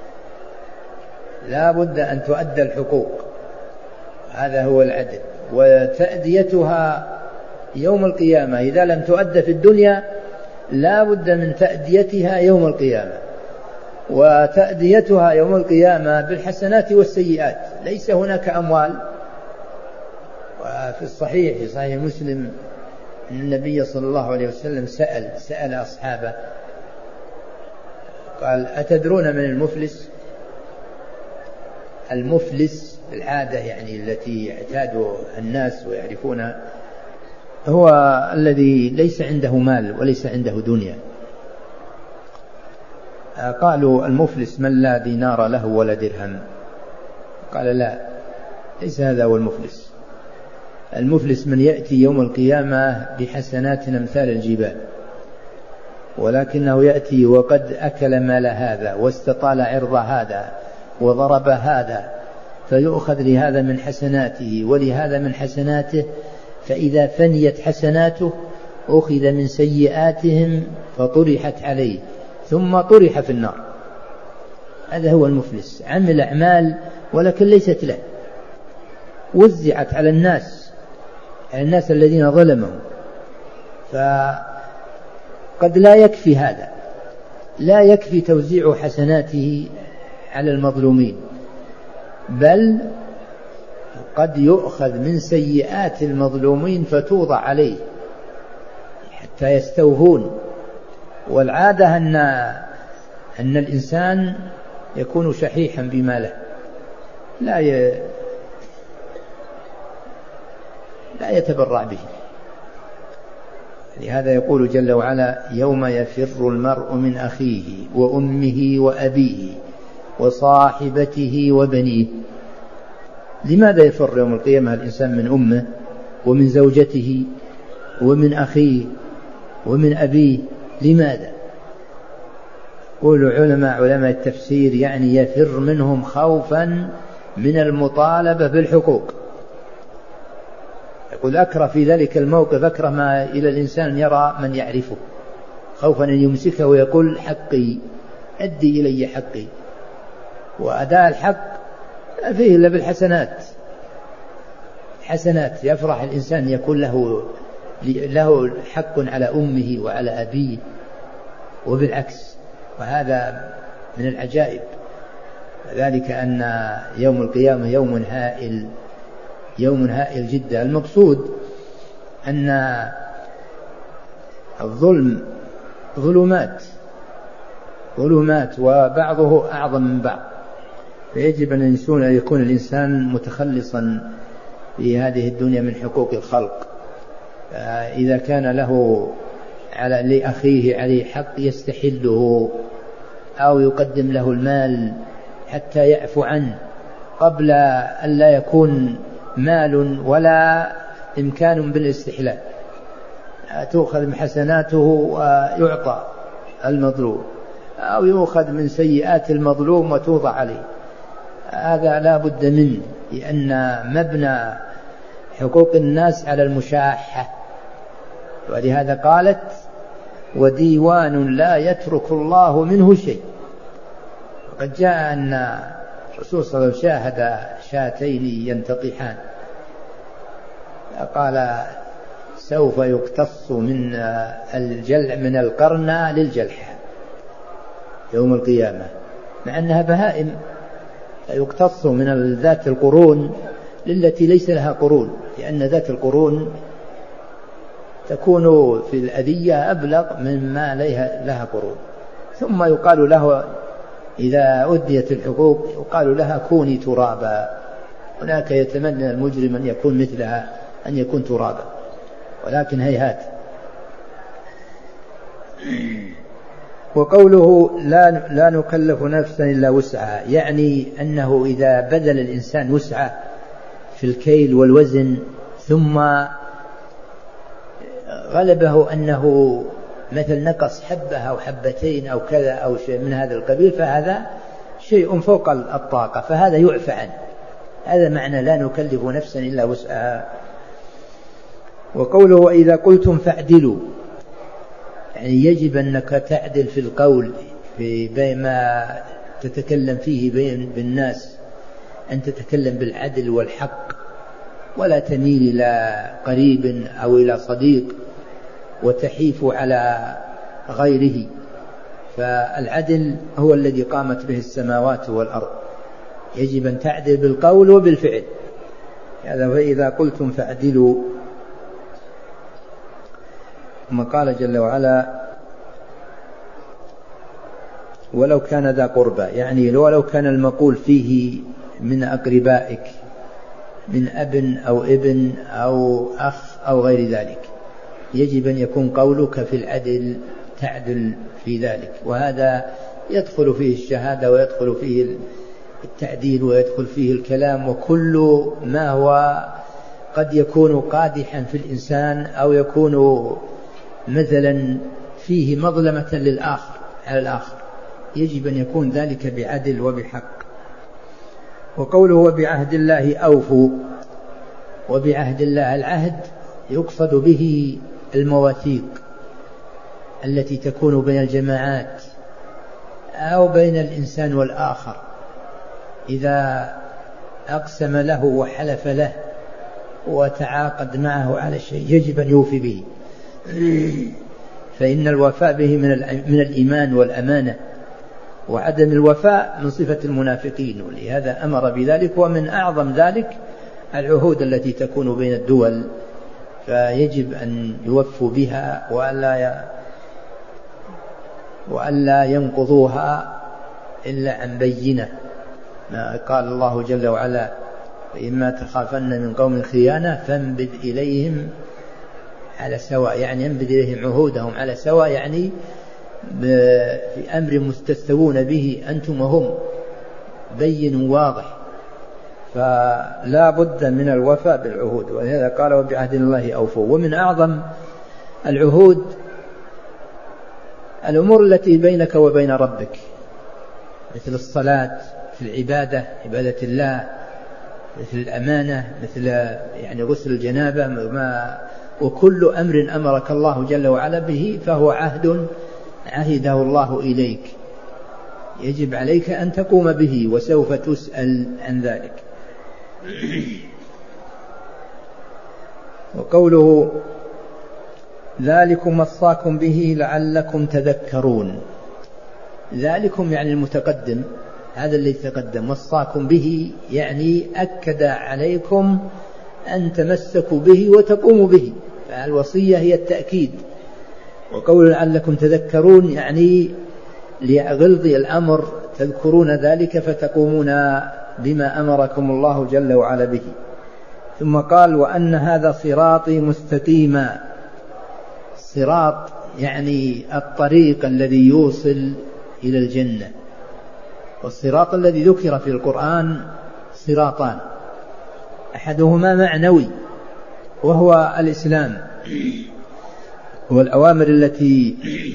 لا بد أن تؤدى الحقوق، هذا هو العدل. وتأديتها يوم القيامة إذا لم تؤدى في الدنيا لا بد من تأديتها يوم القيامة. وتأديتها يوم القيامة بالحسنات والسيئات، ليس هناك أموال. وفي الصحيح في صحيح مسلم أن النبي صلى الله عليه وسلم سأل سأل أصحابه قال: أتدرون من المفلس؟ المفلس العادة يعني التي يعتاد الناس ويعرفونها هو الذي ليس عنده مال وليس عنده دنيا. قالوا: المفلس من لا دينار له ولا درهم. قال: لا، ليس هذا هو المفلس. المفلس من يأتي يوم القيامة بحسنات أمثال الجبال، ولكنه يأتي وقد أكل مال هذا واستطال عرض هذا وضرب هذا، فيؤخذ لهذا من حسناته ولهذا من حسناته، فإذا فنيت حسناته أخذ من سيئاتهم فطرحت عليه ثم طرح في النار. هذا هو المفلس، عمل أعمال ولكن ليست له، وزعت على الناس على الناس الذين ظلموا، فقد لا يكفي هذا، لا يكفي توزيع حسناته على المظلومين، بل قد يؤخذ من سيئات المظلومين فتوضع عليه حتى يستوفون. والعادة أن أن الإنسان يكون شحيحا بماله، لا ي... لا يتبرع به. لهذا يقول جل وعلا: يوم يفر المرء من أخيه وأمه وأبيه وصاحبته وبنيه. لماذا يفر يوم القيامة الإنسان من أمه ومن زوجته ومن أخيه ومن أبيه؟ لماذا؟ يقول علماء علماء التفسير يعني يفر منهم خوفا من المطالبة بالحقوق. يقول: أكره في ذلك الموقف أكره ما إلى الإنسان يرى من يعرفه، خوفا أن يمسكه ويقول: حقي، أدي إلي حقي. وأداء الحق لا فيه إلا بالحسنات. حسنات يفرح الإنسان يكون له له حق على أمه وعلى أبيه، وبالعكس. وهذا من العجائب. ذلك أن يوم القيامة يوم هائل، يوم هائل جدا. المقصود أن الظلم ظلمات ظلمات وبعضه أعظم من بعض، فيجب أن يكون الإنسان متخلصا في هذه الدنيا من حقوق الخلق. إذا كان له على لأخيه عليه حق يستحله، أو يقدم له المال حتى يعفو عنه قبل أن لا يكون مال ولا إمكان بالاستحلال، تؤخذ من حسناته ويعطى المظلوم، أو يؤخذ من سيئات المظلوم وتوضع عليه. هذا لا بد منه، لأن مبنى حقوق الناس على المشاحة. ولهذا قالت: وديوان لا يترك الله منه شيء. وقد جاء أن الرسول صلى الله عليه وسلم شاهد شاتين ينتطحان، قال: سوف يقتص من الجلع من القرنى للجلح يوم القيامة، مع أنها بهائم، يقتص من ذات القرون للتي ليس لها قرون، لأن ذات القرون تكون في الأذية أبلغ مما لها قرون. ثم يقال له إذا أديت الحقوق يقال لها كوني ترابا. هناك يتمنى المجرم أن يكون مثلها، أن يكون ترابا، ولكن هيهات. وقوله لا, لا نكلف نفسا إلا وسعها، يعني أنه إذا بذل الإنسان وسعه في الكيل والوزن ثم غلبه أنه مثل نقص حبة أو حبتين أو كذا أو شيء من هذا القبيل، فهذا شيء فوق الطاقة، فهذا يعفى عنه. هذا معنى لا نكلف نفسا إلا وسعها. وقوله وإذا قلتم فاعدلوا، يعني يجب أنك تعدل في القول في بما تتكلم فيه بين بالناس، أن تتكلم بالعدل والحق، ولا تميل إلى قريب أو إلى صديق وتحيف على غيره. فالعدل هو الذي قامت به السماوات والأرض، يجب أن تعدل بالقول وبالفعل. هذا فإذا قلتم فاعدلوا. ثم قال جل وعلا: ولو كان ذا قربى، يعني ولو كان المقول فيه من أقربائك، من أب أو ابن أو أخ أو غير ذلك، يجب أن يكون قولك في العدل، تعدل في ذلك. وهذا يدخل فيه الشهادة، ويدخل فيه التعديل، ويدخل فيه الكلام، وكل ما هو قد يكون قادحا في الإنسان أو يكون مثلا فيه مظلمة للآخر على الآخر، يجب أن يكون ذلك بعدل وبحق. وقوله وبعهد الله أوفوا، وبعهد الله العهد يقصد به المواثيق التي تكون بين الجماعات أو بين الإنسان والآخر، إذا أقسم له وحلف له وتعاقد معه على شيء يجب أن يوفي به، فإن الوفاء به من الإيمان والأمانة، وعدم الوفاء من صفة المنافقين، ولهذا أمر بذلك. ومن أعظم ذلك العهود التي تكون بين الدول، فيجب أن يوفوا بها وألا وألا ينقضوها إلا عن بينة، ما قال الله جل وعلا: فإما تخافن من قوم خيانة فانبذ إليهم على سواء، يعني انبذ إليهم عهودهم على سواء، يعني في أمر مستستوون به أنتم وهم، بين واضح. فلا بد من الوفاء بالعهود، ولهذا قال وبعهد الله أوفوا. ومن أعظم العهود الأمور التي بينك وبين ربك، مثل الصلاة، في العبادة، عبادة الله، مثل الأمانة، مثل يعني غسل الجنابة، ما وكل أمر أمرك الله جل وعلا به فهو عهد عهده الله إليك، يجب عليك أن تقوم به، وسوف تسأل عن ذلك. وقوله ذلكم وصاكم به لعلكم تذكرون، ذلكم يعني المتقدم، هذا الذي تقدم، وصاكم به يعني أكد عليكم أن تمسكوا به وتقوموا به، فالوصية هي التأكيد. وقول لعلكم تذكرون يعني لغلظ الأمر تذكرون ذلك فتقومون بما أمركم الله جل وعلا به. ثم قال وأن هذا صراطي مستقيما، صراط يعني الطريق الذي يوصل إلى الجنة. والصراط الذي ذكر في القرآن صراطان، أحدهما معنوي وهو الإسلام والأوامر التي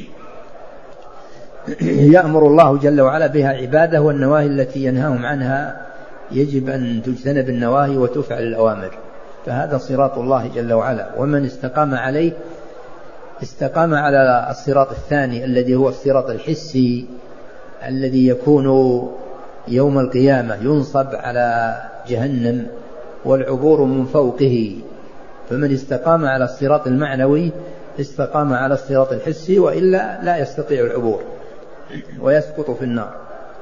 يأمر الله جل وعلا بها عباده، والنواهي التي ينهاهم عنها يجب أن تجتنب النواهي وتفعل الأوامر. فهذا صراط الله جل وعلا، ومن استقام عليه استقام على الصراط الثاني الذي هو الصراط الحسي الذي يكون يوم القيامة ينصب على جهنم والعبور من فوقه. فمن استقام على الصراط المعنوي استقام على الصراط الحسي، وإلا لا يستطيع العبور ويسقط في النار.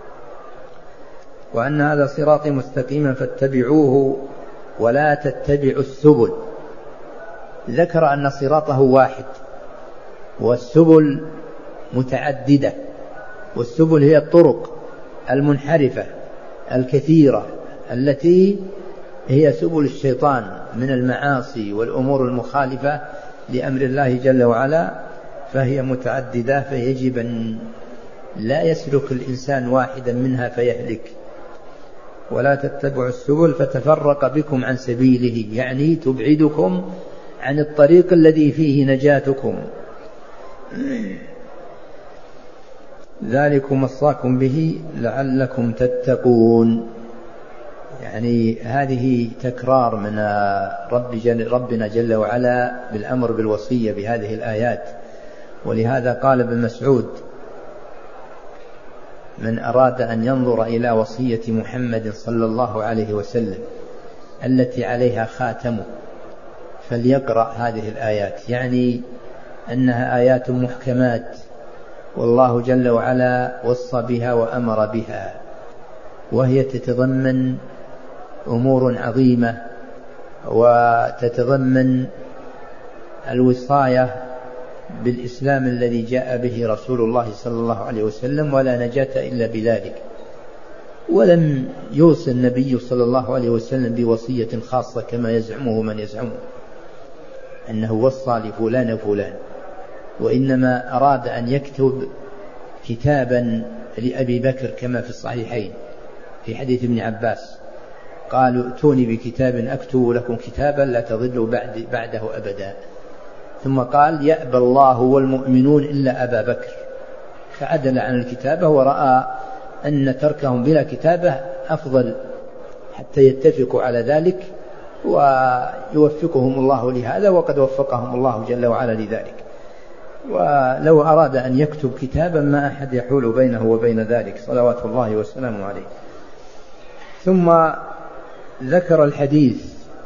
وأن هذا صراطي مستقيما فاتبعوه ولا تتبعوا السبل. ذكر أن صراطه واحد والسبل متعددة، والسبل هي الطرق المنحرفة الكثيرة التي هي سبل الشيطان من المعاصي والأمور المخالفة لأمر الله جل وعلا، فهي متعددة، فيجب أن لا يسلك الإنسان واحدا منها فيهلك. ولا تتبعوا السبل فتفرق بكم عن سبيله، يعني تبعدكم عن الطريق الذي فيه نجاتكم. ذلكم وصاكم به لعلكم تتقون. يعني هذه تكرار من رب جل ربنا جل وعلا بالأمر بالوصية بهذه الآيات. ولهذا قال ابن مسعود: من أراد أن ينظر إلى وصية محمد صلى الله عليه وسلم التي عليها خاتمه فليقرأ هذه الآيات، يعني أنها آيات محكمات، والله جل وعلا وصى بها وأمر بها، وهي تتضمن أمور عظيمة، وتتضمن الوصاية بالإسلام الذي جاء به رسول الله صلى الله عليه وسلم، ولا نجاة إلا بذلك. ولم يوصي النبي صلى الله عليه وسلم بوصية خاصة كما يزعمه من يزعمه أنه وصى لفلان فلان، وإنما أراد أن يكتب كتابا لأبي بكر كما في الصحيحين في حديث ابن عباس، قالوا: ائتوني بكتاب أكتب لكم كتابا لا تضلوا بعد بعده أبدا. ثم قال: يأبى الله والمؤمنون إلا أبا بكر، فعدل عن الكتابة ورأى أن تركهم بلا كتابة أفضل حتى يتفقوا على ذلك ويوفقهم الله لهذا، وقد وفقهم الله جل وعلا لذلك. ولو أراد أن يكتب كتابا ما أحد يحول بينه وبين ذلك صلوات الله وسلامه عليه. ثم ذكر الحديث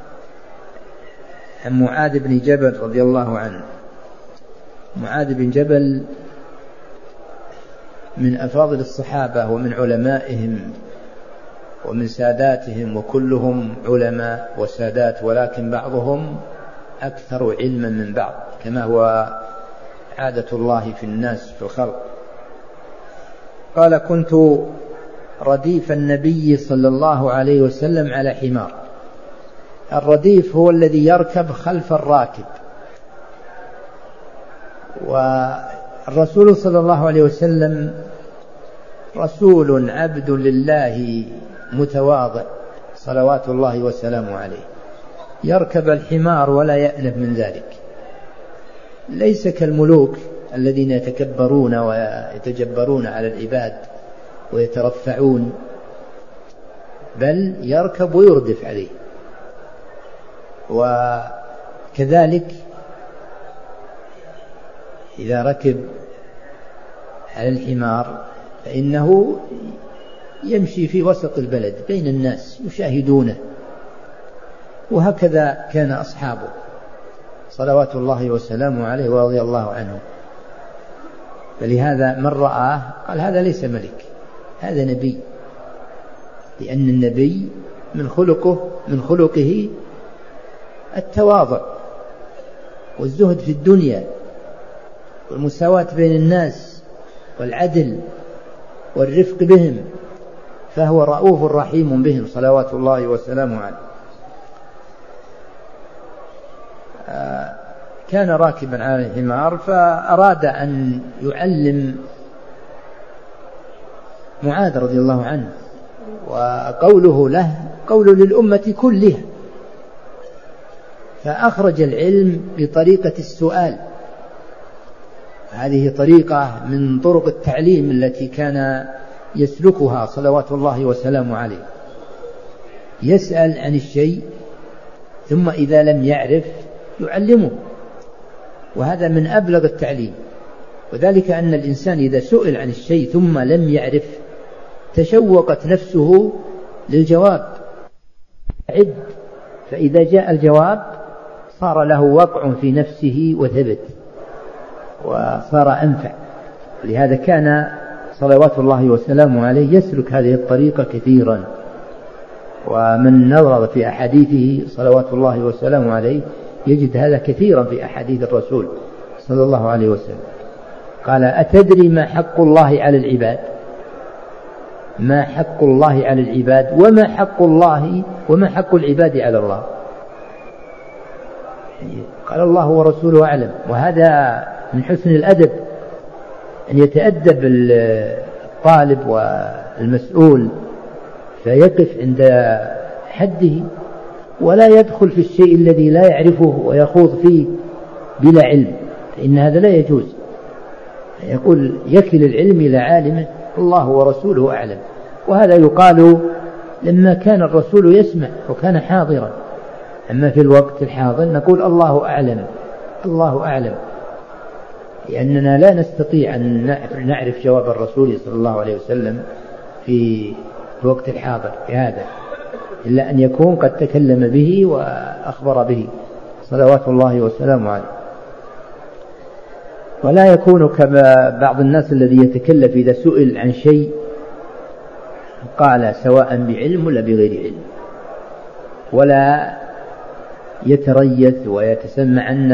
عن معاذ بن جبل رضي الله عنه. معاذ بن جبل من أفاضل الصحابة ومن علمائهم ومن ساداتهم، وكلهم علماء وسادات، ولكن بعضهم أكثر علما من بعض كما هو عادة الله في الناس في الخلق. قال: كنت رديف النبي صلى الله عليه وسلم على حمار. الرديف هو الذي يركب خلف الراكب، والرسول صلى الله عليه وسلم رسول عبد لله متواضع صلوات الله وسلامه عليه، يركب الحمار ولا يأنف من ذلك، ليس كالملوك الذين يتكبرون ويتجبرون على العباد ويترفعون، بل يركب ويردف عليه. وكذلك إذا ركب على الحمار فإنه يمشي في وسط البلد بين الناس يشاهدونه، وهكذا كان أصحابه صلوات الله وسلامه عليه ورضي الله عنه. فلهذا من رآه قال: هذا ليس ملك، هذا نبي، لأن النبي من خلقه من خلقه التواضع والزهد في الدنيا والمساواة بين الناس والعدل والرفق بهم، فهو رؤوف رحيم بهم صلوات الله وسلامه عليه. كان راكبا على الحمار فأراد أن يعلم معاذ رضي الله عنه، وقوله له قول للأمة كلها، فأخرج العلم بطريقة السؤال. هذه طريقة من طرق التعليم التي كان يسلكها صلوات الله وسلامه عليه، يسأل عن الشيء ثم إذا لم يعرف يعلمه، وهذا من أبلغ التعليم. وذلك أن الإنسان إذا سئل عن الشيء ثم لم يعرف تشوقت نفسه للجواب، عد، فإذا جاء الجواب صار له وقع في نفسه وثبت وصار أنفع. لهذا كان صلوات الله وسلامه عليه يسلك هذه الطريقة كثيرا، ومن نظر في أحاديثه صلوات الله وسلامه عليه يجد هذا كثيرا في أحاديث الرسول صلى الله عليه وسلم. قال: أتدري ما حق الله على العباد؟ ما حق الله على العباد وما حق الله وما حق العباد على الله؟ قال: الله ورسوله أعلم. وهذا من حسن الأدب، أن يتأدب الطالب والمسؤول فيقف عند حده ولا يدخل في الشيء الذي لا يعرفه ويخوض فيه بلا علم، فإن هذا لا يجوز. يقول: يكل العلم إلى عالمه، الله ورسوله أعلم. وهذا يقال لما كان الرسول يسمع وكان حاضرا، أما في الوقت الحاضر نقول الله أعلم الله أعلم، لأننا لا نستطيع أن نعرف جواب الرسول صلى الله عليه وسلم في الوقت الحاضر بهذا، إلا أن يكون قد تكلم به وأخبر به صلوات الله وسلامه عليه. ولا يكون كما بعض الناس الذي يتكلف إذا سئل عن شيء قال سواء بعلم ولا بغير علم، ولا يتريث ويتسمع أن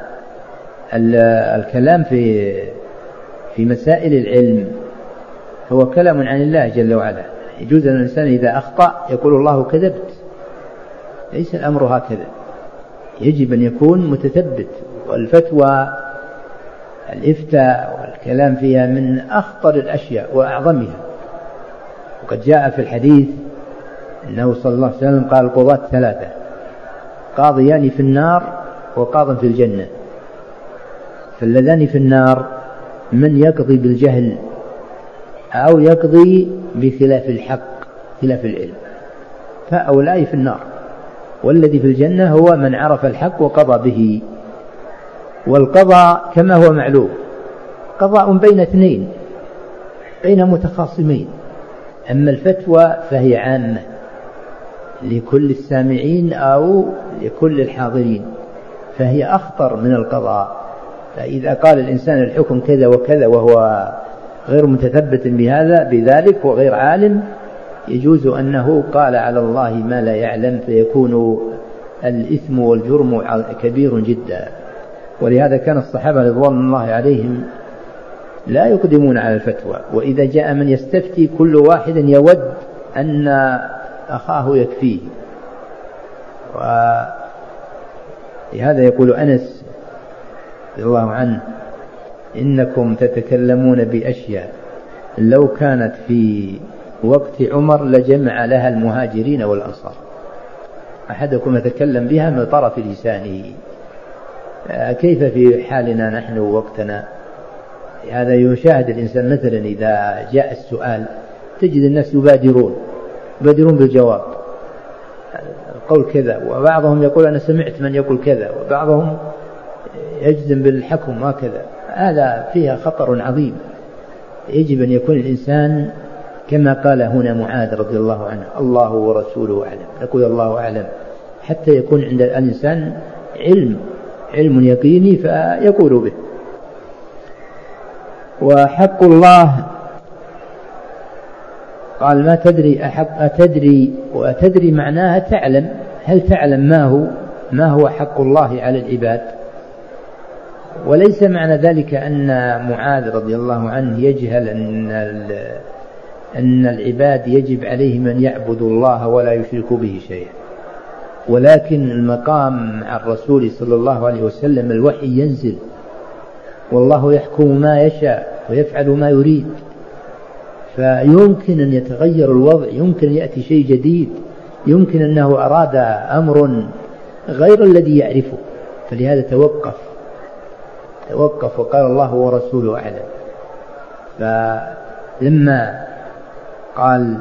الكلام في في مسائل العلم هو كلام عن الله جل وعلا. يجوز أن الإنسان إذا أخطأ يقول الله كذبت، ليس الأمر هكذا، يجب أن يكون متثبت. والفتوى الإفتاء والكلام فيها من أخطر الأشياء وأعظمها. وقد جاء في الحديث أنه صلى الله عليه وسلم قال: القضاة ثلاثة، قاضيان في النار وقاض في الجنة. فاللذان في النار من يقضي بالجهل أو يقضي بخلاف الحق خلاف العلم، فأولئك في النار. والذي في الجنة هو من عرف الحق وقضى به. والقضاء كما هو معلوم قضاء بين اثنين، بين متخاصمين. أما الفتوى فهي عامة لكل السامعين أو لكل الحاضرين، فهي أخطر من القضاء. فإذا قال الإنسان الحكم كذا وكذا وهو غير متثبت بهذا بذلك وغير عالم، يجوز أنه قال على الله ما لا يعلم، فيكون الإثم والجرم كبير جدا. ولهذا كان الصحابة رضوان الله عليهم لا يقدمون على الفتوى، وإذا جاء من يستفتي كل واحد يود أن أخاه يكفيه. ولهذا يقول أنس رضي الله عنه: إنكم تتكلمون بأشياء لو كانت في وقت عمر لجمع لها المهاجرين والأنصار، أحدكم يتكلم بها من طرف لسانه. كيف في حالنا نحن وقتنا؟ هذا يشاهد الإنسان مثلا إذا جاء السؤال تجد الناس يبادرون يبادرون بالجواب، القول كذا، وبعضهم يقول أنا سمعت من يقول كذا، وبعضهم يجزم بالحكم هكذا. هذا فيها خطر عظيم. يجب أن يكون الإنسان كما قال هنا معاذ رضي الله عنه: الله ورسوله أعلم. نقول الله أعلم حتى يكون عند الإنسان علم علم يقيني فيقول به. وحق الله قال: ما تدري أحق أتدري، وأتدري معناها تعلم. هل تعلم ما هو ما هو حق الله على العباد؟ وليس معنى ذلك أن معاذ رضي الله عنه يجهل أن أن العباد يجب عليهم أن يعبدوا الله ولا يشركوا به شيئا. ولكن المقام مع الرسول صلى الله عليه وسلم الوحي ينزل، والله يحكم ما يشاء ويفعل ما يريد، فيمكن أن يتغير الوضع، يمكن أن يأتي شيء جديد، يمكن أنه أراد أمر غير الذي يعرفه، فلهذا توقف توقف وقال الله ورسوله أعلم. فلما قال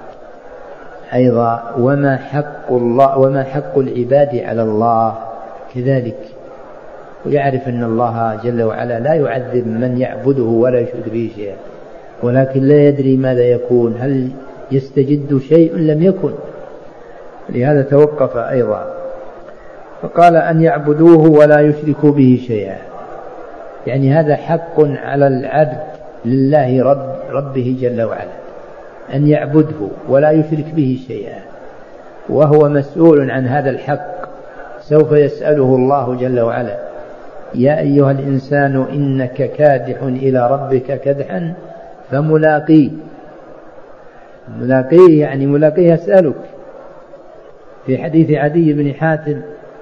أيضا وما حق الله وما حق العباد على الله كذلك، ويعرف أن الله جل وعلا لا يعذب من يعبده ولا يشرك به شيئا، ولكن لا يدري ماذا يكون، هل يستجد شيء لم يكن، لهذا توقف أيضا. فقال أن يعبدوه ولا يشركوا به شيئا، يعني هذا حق على العبد لله رب ربه جل وعلا، أن يعبده ولا يشرك به شيئا، وهو مسؤول عن هذا الحق، سوف يسأله الله جل وعلا: يا أيها الإنسان إنك كادح إلى ربك كدحا فملاقيه. ملاقيه يعني ملاقيه يسألك. في حديث عدي بن حاتم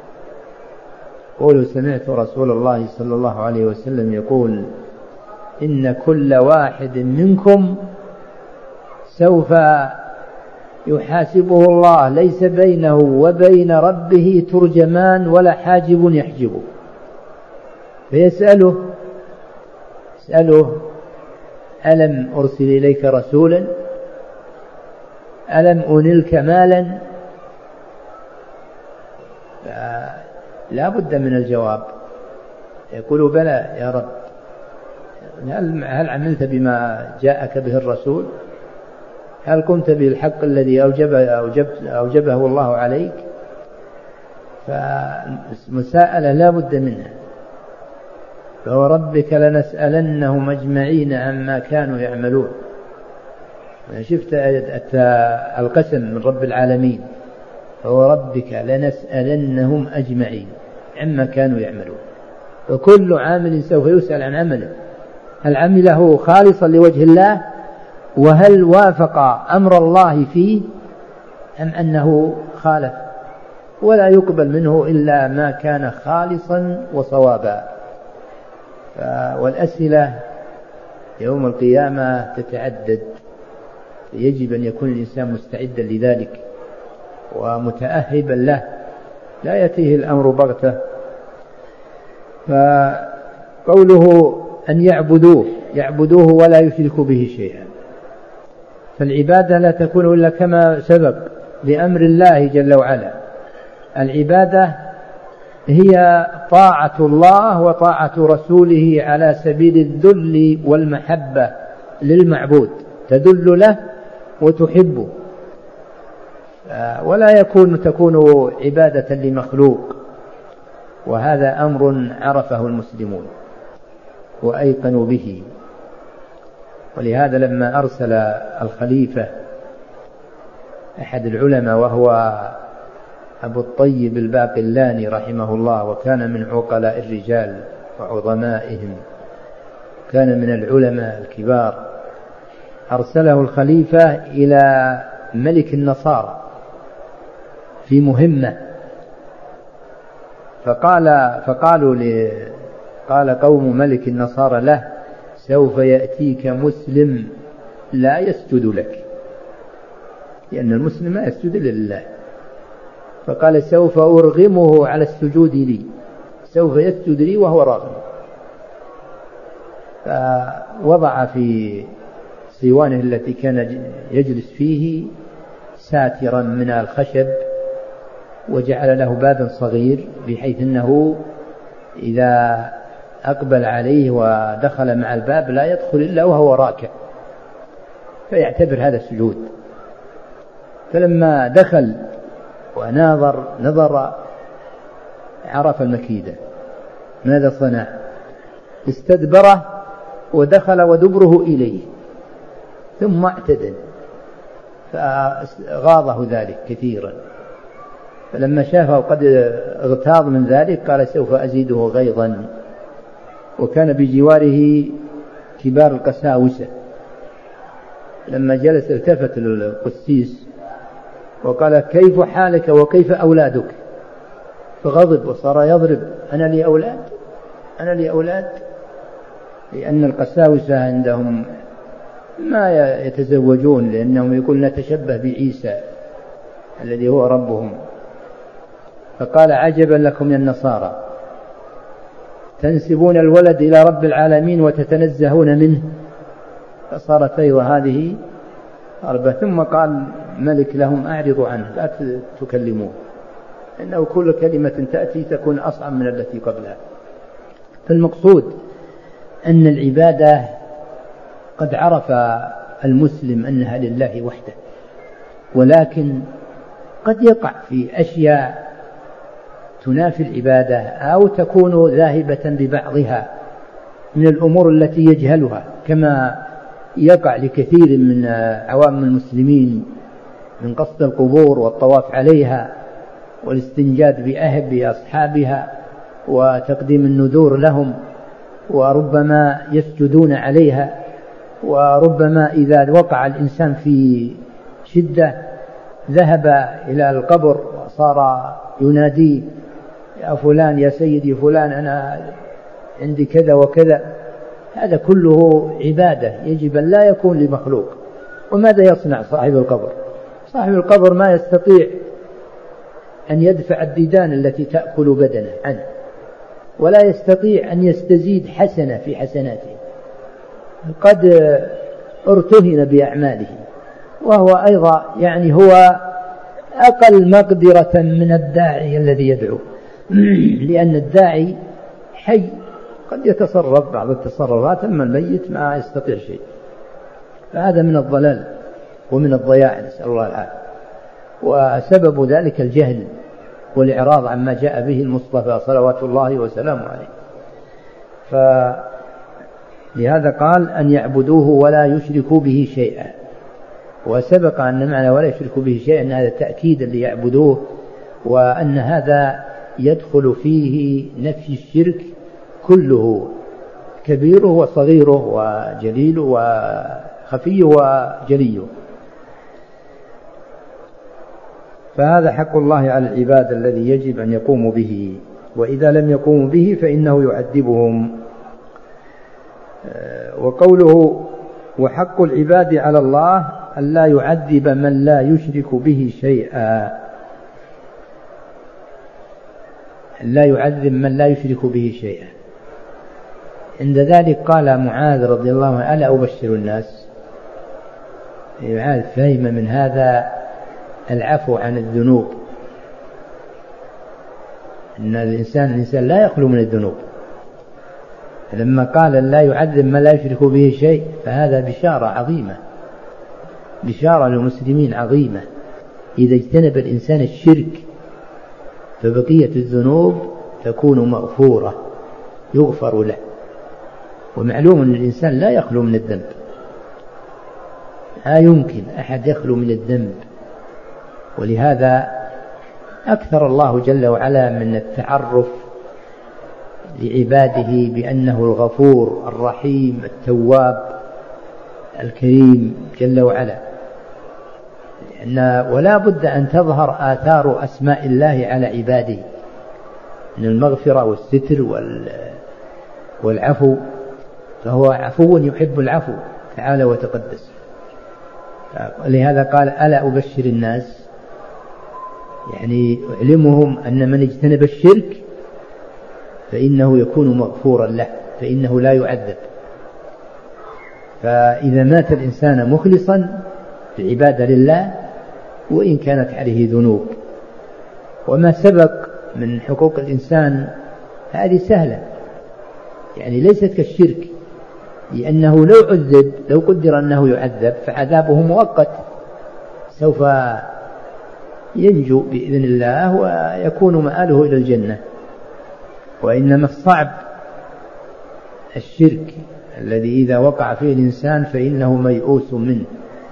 قولوا سمعت رسول الله صلى الله عليه وسلم يقول: إن كل واحد منكم سوف يحاسبه الله ليس بينه وبين ربه ترجمان ولا حاجب يحجبه، فيسأله يسأله ألم أرسل إليك رسولا؟ ألم أنلك مالا؟ لا بد من الجواب، يقول بلى يا رب. هل عملت بما جاءك به الرسول؟ هل قمت بالحق الذي أوجبه, أوجبه الله عليك؟ فمساءلة لا بد منها. فوربك لنسألنهم أجمعين عما كانوا يعملون. شفت القسم من رب العالمين: فوربك لنسألنهم أجمعين عما كانوا يعملون. وكل عامل سوف يسأل عن عمله، هل عمله خالصا لوجه الله، وهل وافق أمر الله فيه، أم أنه خالف، ولا يقبل منه إلا ما كان خالصا وصوابا. والأسئلة يوم القيامة تتعدد، يجب أن يكون الإنسان مستعدا لذلك ومتأهبا له، لا يأتيه الأمر بغتة. فقوله أن يعبدوه يعبدوه ولا يشركوا به شيئا، فالعبادة لا تكون إلا كما سبق لأمر الله جل وعلا. العبادة هي طاعة الله وطاعة رسوله على سبيل الذل والمحبة للمعبود، تذل له وتحبه، ولا يكون تكون عبادة لمخلوق. وهذا أمر عرفه المسلمون وأيقنوا به. ولهذا لما أرسل الخليفة أحد العلماء وهو أبو الطيب الباقلاني رحمه الله، وكان من عقلاء الرجال وعظمائهم، كان من العلماء الكبار، أرسله الخليفة إلى ملك النصارى في مهمة، فقال فقالوا ل... قال قوم ملك النصارى له: سوف يأتيك مسلم لا يسجد لك، لأن المسلم ما يسجد لله. فقال: سوف أرغمه على السجود لي، سوف يسجد لي وهو راغم. فوضع في صوانه التي كان يجلس فيه ساترا من الخشب، وجعل له بابا صغير بحيث أنه إذا أقبل عليه ودخل مع الباب لا يدخل إلا وهو راكع، فيعتبر هذا السجود. فلما دخل وناظر نظر عرف المكيدة، ماذا صنع؟ استدبره ودخل ودبره إليه ثم اعتدل، فغاضه ذلك كثيرا. فلما شافه قد اغتاظ من ذلك قال: سوف أزيده غيظا. وكان بجواره كبار القساوسة. لما جلس التفت للقسيس وقال كيف حالك وكيف أولادك؟ فغضب وصار يضرب. أنا لي أولاد أنا لي أولاد لأن القساوسة عندهم ما يتزوجون، لأنهم يقول نتشبه بعيسى الذي هو ربهم. فقال عجبا لكم يا النصارى تنسبون الولد إلى رب العالمين وتتنزهون منه. فصارت أيضا هذه أربعة. ثم قال ملك لهم أعرضوا عنه لا تكلموه، إنه كل كلمة تأتي تكون أصعب من التي قبلها. فالمقصود أن العبادة قد عرف المسلم أنها لله وحده، ولكن قد يقع في أشياء تنافي العبادة أو تكون ذاهبة ببعضها من الأمور التي يجهلها، كما يقع لكثير من عوام المسلمين من قصد القبور والطواف عليها والاستنجاد بأهب بأصحابها وتقديم النذور لهم، وربما يسجدون عليها، وربما إذا وقع الإنسان في شدة ذهب إلى القبر وصار ينادي يا فلان يا سيدي فلان أنا عندي كذا وكذا. هذا كله عبادة يجب أن لا يكون لمخلوق. وماذا يصنع صاحب القبر؟ صاحب القبر ما يستطيع أن يدفع الديدان التي تأكل بدنه عنه، ولا يستطيع أن يستزيد حسنة في حسناته، قد ارتهن بأعماله، وهو أيضا يعني هو أقل مقدرة من الداعي الذي يدعو، لأن الداعي حي قد يتصرف بعض التصرفات، أما الميت ما يستطيع شيء. فهذا من الضلال ومن الضياع، نسأل الله العافية. وسبب ذلك الجهل والإعراض عما جاء به المصطفى صلوات الله وسلامه عليه. فلهذا قال أن يعبدوه ولا يشركوا به شيئا. وسبق أن معنى ولا يشركوا به شيئا أن هذا تأكيد ليعبدوه، وأن هذا يدخل فيه نفي الشرك كله، كبيره وصغيره وجليله وخفيه وجليه. فهذا حق الله على العباد الذي يجب أن يقوموا به، وإذا لم يقوموا به فإنه يعذبهم. وقوله وحق العباد على الله أن لا يعذب من لا يشرك به شيئا، لا يعذب من لا يشرك به شيئا. عند ذلك قال معاذ رضي الله عنه ألا أبشر الناس؟ معاذ فهم من هذا العفو عن الذنوب، أن الإنسان الإنسان لا يخلو من الذنوب. لما قال لا يعذب من لا يشرك به شيء فهذا بشارة عظيمة، بشارة للمسلمين عظيمة. إذا اجتنب الإنسان الشرك فبقية الذنوب تكون مغفورة يغفر له. ومعلوم أن الإنسان لا يخلو من الذنب، لا يمكن أحد يخلو من الذنب. ولهذا أكثر الله جل وعلا من التعرف لعباده بأنه الغفور الرحيم التواب الكريم جل وعلا. لأن ولا بد أن تظهر آثار أسماء الله على عباده من المغفرة والستر والعفو، فهو عفو يحب العفو تعالى وتقدس. لهذا قال ألا أبشر الناس، يعني أعلمهم أن من اجتنب الشرك فإنه يكون مغفورا له، فإنه لا يعذب. فإذا مات الإنسان مخلصا العبادة لله وإن كانت عليه ذنوب. وما سبق من حقوق الإنسان هذه سهلة، يعني ليست كالشرك، لأنه لو عذب لو قدر أنه يعذب فعذابه مؤقت، سوف ينجو بإذن الله ويكون مآله إلى الجنة. وإنما الصعب الشرك الذي إذا وقع فيه الإنسان فإنه ميؤوس منه.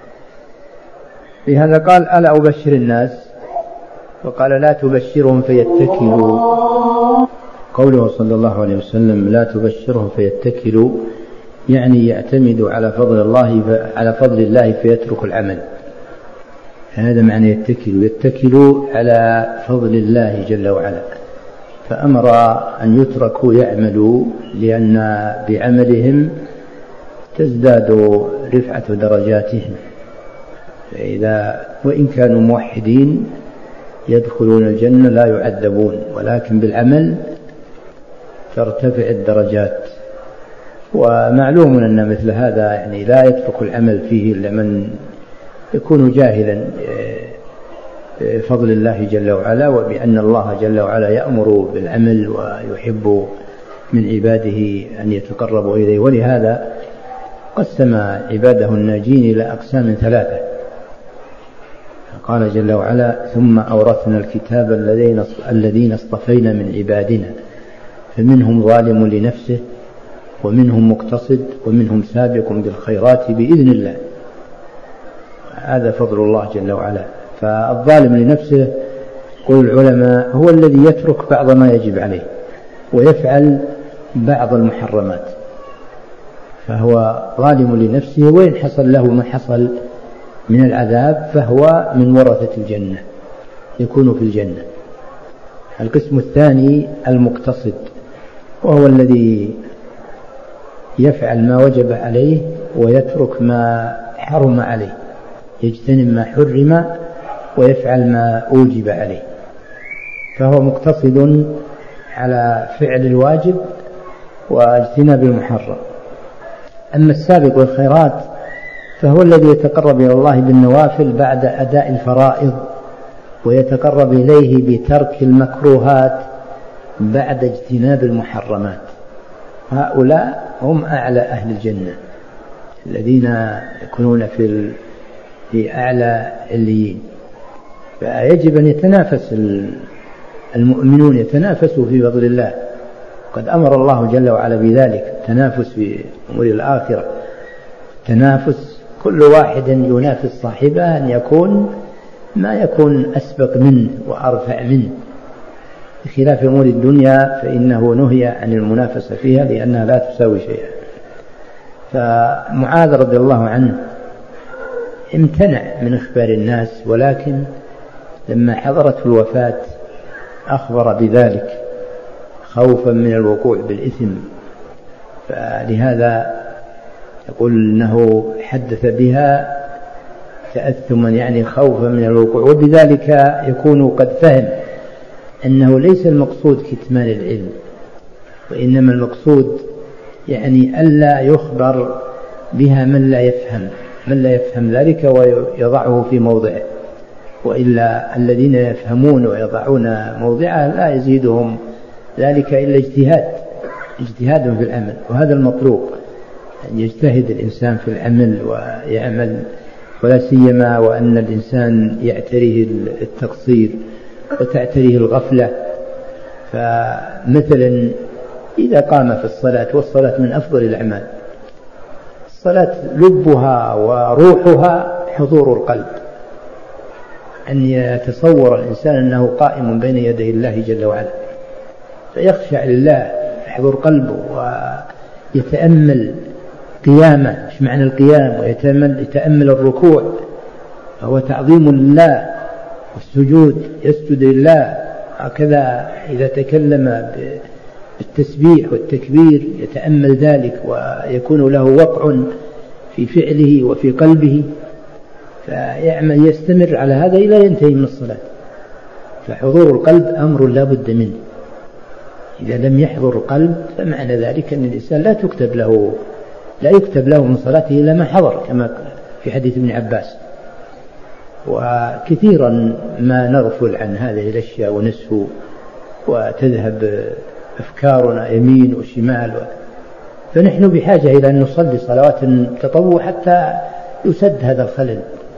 لهذا قال ألا أبشر الناس، وقال لا تبشرهم فيتكلوا. قوله صلى الله عليه وسلم لا تبشرهم فيتكلوا يعني يعتمد على فضل الله على فضل الله فيترك العمل. هذا معنى يتكل، يتكل على فضل الله جل وعلا، فأمر أن يتركوا يعملوا لأن بعملهم تزداد رفعة درجاتهم، فإذا وإن كانوا موحدين يدخلون الجنة لا يعذبون، ولكن بالعمل ترتفع الدرجات. ومعلوم أن مثل هذا يعني لا يترك العمل فيه إلا من يكون جاهلا بفضل الله جل وعلا، وبأن الله جل وعلا يأمر بالعمل ويحب من عباده أن يتقربوا إليه. ولهذا قسم عباده الناجين إلى أقسام ثلاثة، قال جل وعلا: ثم أورثنا الكتاب الذين اصطفينا من عبادنا فمنهم ظالم لنفسه ومنهم مقتصد ومنهم سابق بالخيرات بإذن الله. هذا فضل الله جل وعلا. فالظالم لنفسه يقول العلماء هو الذي يترك بعض ما يجب عليه ويفعل بعض المحرمات، فهو ظالم لنفسه، وإن حصل له ما حصل من العذاب فهو من ورثة الجنة، يكون في الجنة. القسم الثاني المقتصد، وهو الذي يفعل ما وجب عليه ويترك ما حرم عليه، يجتنب ما حرم ويفعل ما أوجب عليه، فهو مقتصد على فعل الواجب واجتناب المحرم. أما السابق بالخيرات فهو الذي يتقرب إلى الله بالنوافل بعد أداء الفرائض، ويتقرب إليه بترك المكروهات بعد اجتناب المحرمات. هؤلاء هم أعلى أهل الجنة، الذين يكونون في في أعلى عليين. فيجب أن يتنافس المؤمنون، يتنافسوا في فضل الله، قد أمر الله جل وعلا بذلك، تنافس في أمور الآخرة، تنافس كل واحد ينافس صاحبه أن يكون ما يكون أسبق منه وأرفع منه، بخلاف أمور الدنيا فإنه نهي عن المنافسة فيها لأنها لا تساوي شيئا. فمعاذ رضي الله عنه امتنع من إخبار الناس، ولكن لما حضرته الوفاة أخبر بذلك خوفا من الوقوع بالإثم، فلهذا يقول إنه حدث بها تأثما، يعني خوفا من الوقوع، وبذلك يكون قد فهم أنه ليس المقصود كتمان العلم، وإنما المقصود يعني ألا يخبر بها من لا يفهم من لا يفهم ذلك ويضعه في موضعه، وإلا الذين يفهمون ويضعون موضعه لا يزيدهم ذلك إلا اجتهاد اجتهاد في العمل، وهذا المطلوب، أن يجتهد الإنسان في العمل ويعمل، ولا سيما وأن الإنسان يعتريه التقصير وتعتريه الغفلة. فمثلا إذا قام في الصلاة، والصلاة من أفضل الأعمال، الصلاة لبها وروحها حضور القلب، أن يتصور الإنسان أنه قائم بين يدي الله جل وعلا، فيخشع لله، يحضر قلبه ويتأمل قيامه، ايش معنى القيام، ويتأمل يتأمل الركوع، هو تعظيم لله، والسجود يسجد لله. هكذا إذا تكلم بالتسبيح والتكبير يتأمل ذلك ويكون له وقع في فعله وفي قلبه، فيعمل يستمر على هذا إلى ينتهي من الصلاة. فحضور القلب أمر لا بد منه، إذا لم يحضر القلب فمعنى ذلك أن الإنسان لا تكتب له لا يكتب له من صلاته إلا ما حضر، كما في حديث ابن عباس. وكثيرا ما نغفل عن هذه الأشياء ونسهو، وتذهب أفكارنا يمين وشمال، فنحن بحاجة إلى أن نصلي صلوات تطوع حتى يسد هذا الخلل.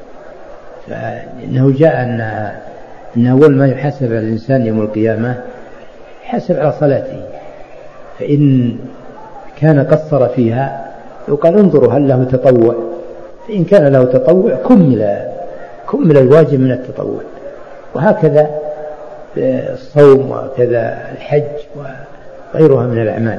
فإنه جاء أن أن أول ما يحاسب على الإنسان يوم القيامة يحاسب على صلاته، فإن كان قصر فيها يقال انظروا هل له تطوع، فإن كان له تطوع كمل كمل الواجب من التطوع. وهكذا الصوم وكذا الحج وغيرها من الأعمال.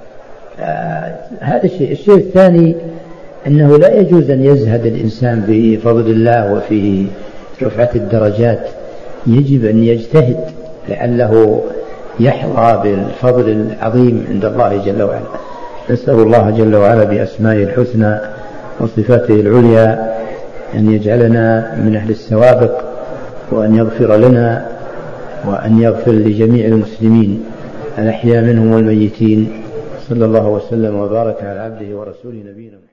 هذا الشيء. الشيء الثاني أنه لا يجوز أن يزهد الإنسان بفضل الله وفي رفعة الدرجات يجب أن يجتهد لعله يحظى بالفضل العظيم عند الله جل وعلا. نسأل الله جل وعلا بأسمائه الحسنى وصفاته العليا أن يجعلنا من أهل السوابق، وأن يغفر لنا، وأن يغفر لجميع المسلمين الأحياء منهم والميتين. صلى الله وسلم وبارك على عبده ورسوله نبينا محمد.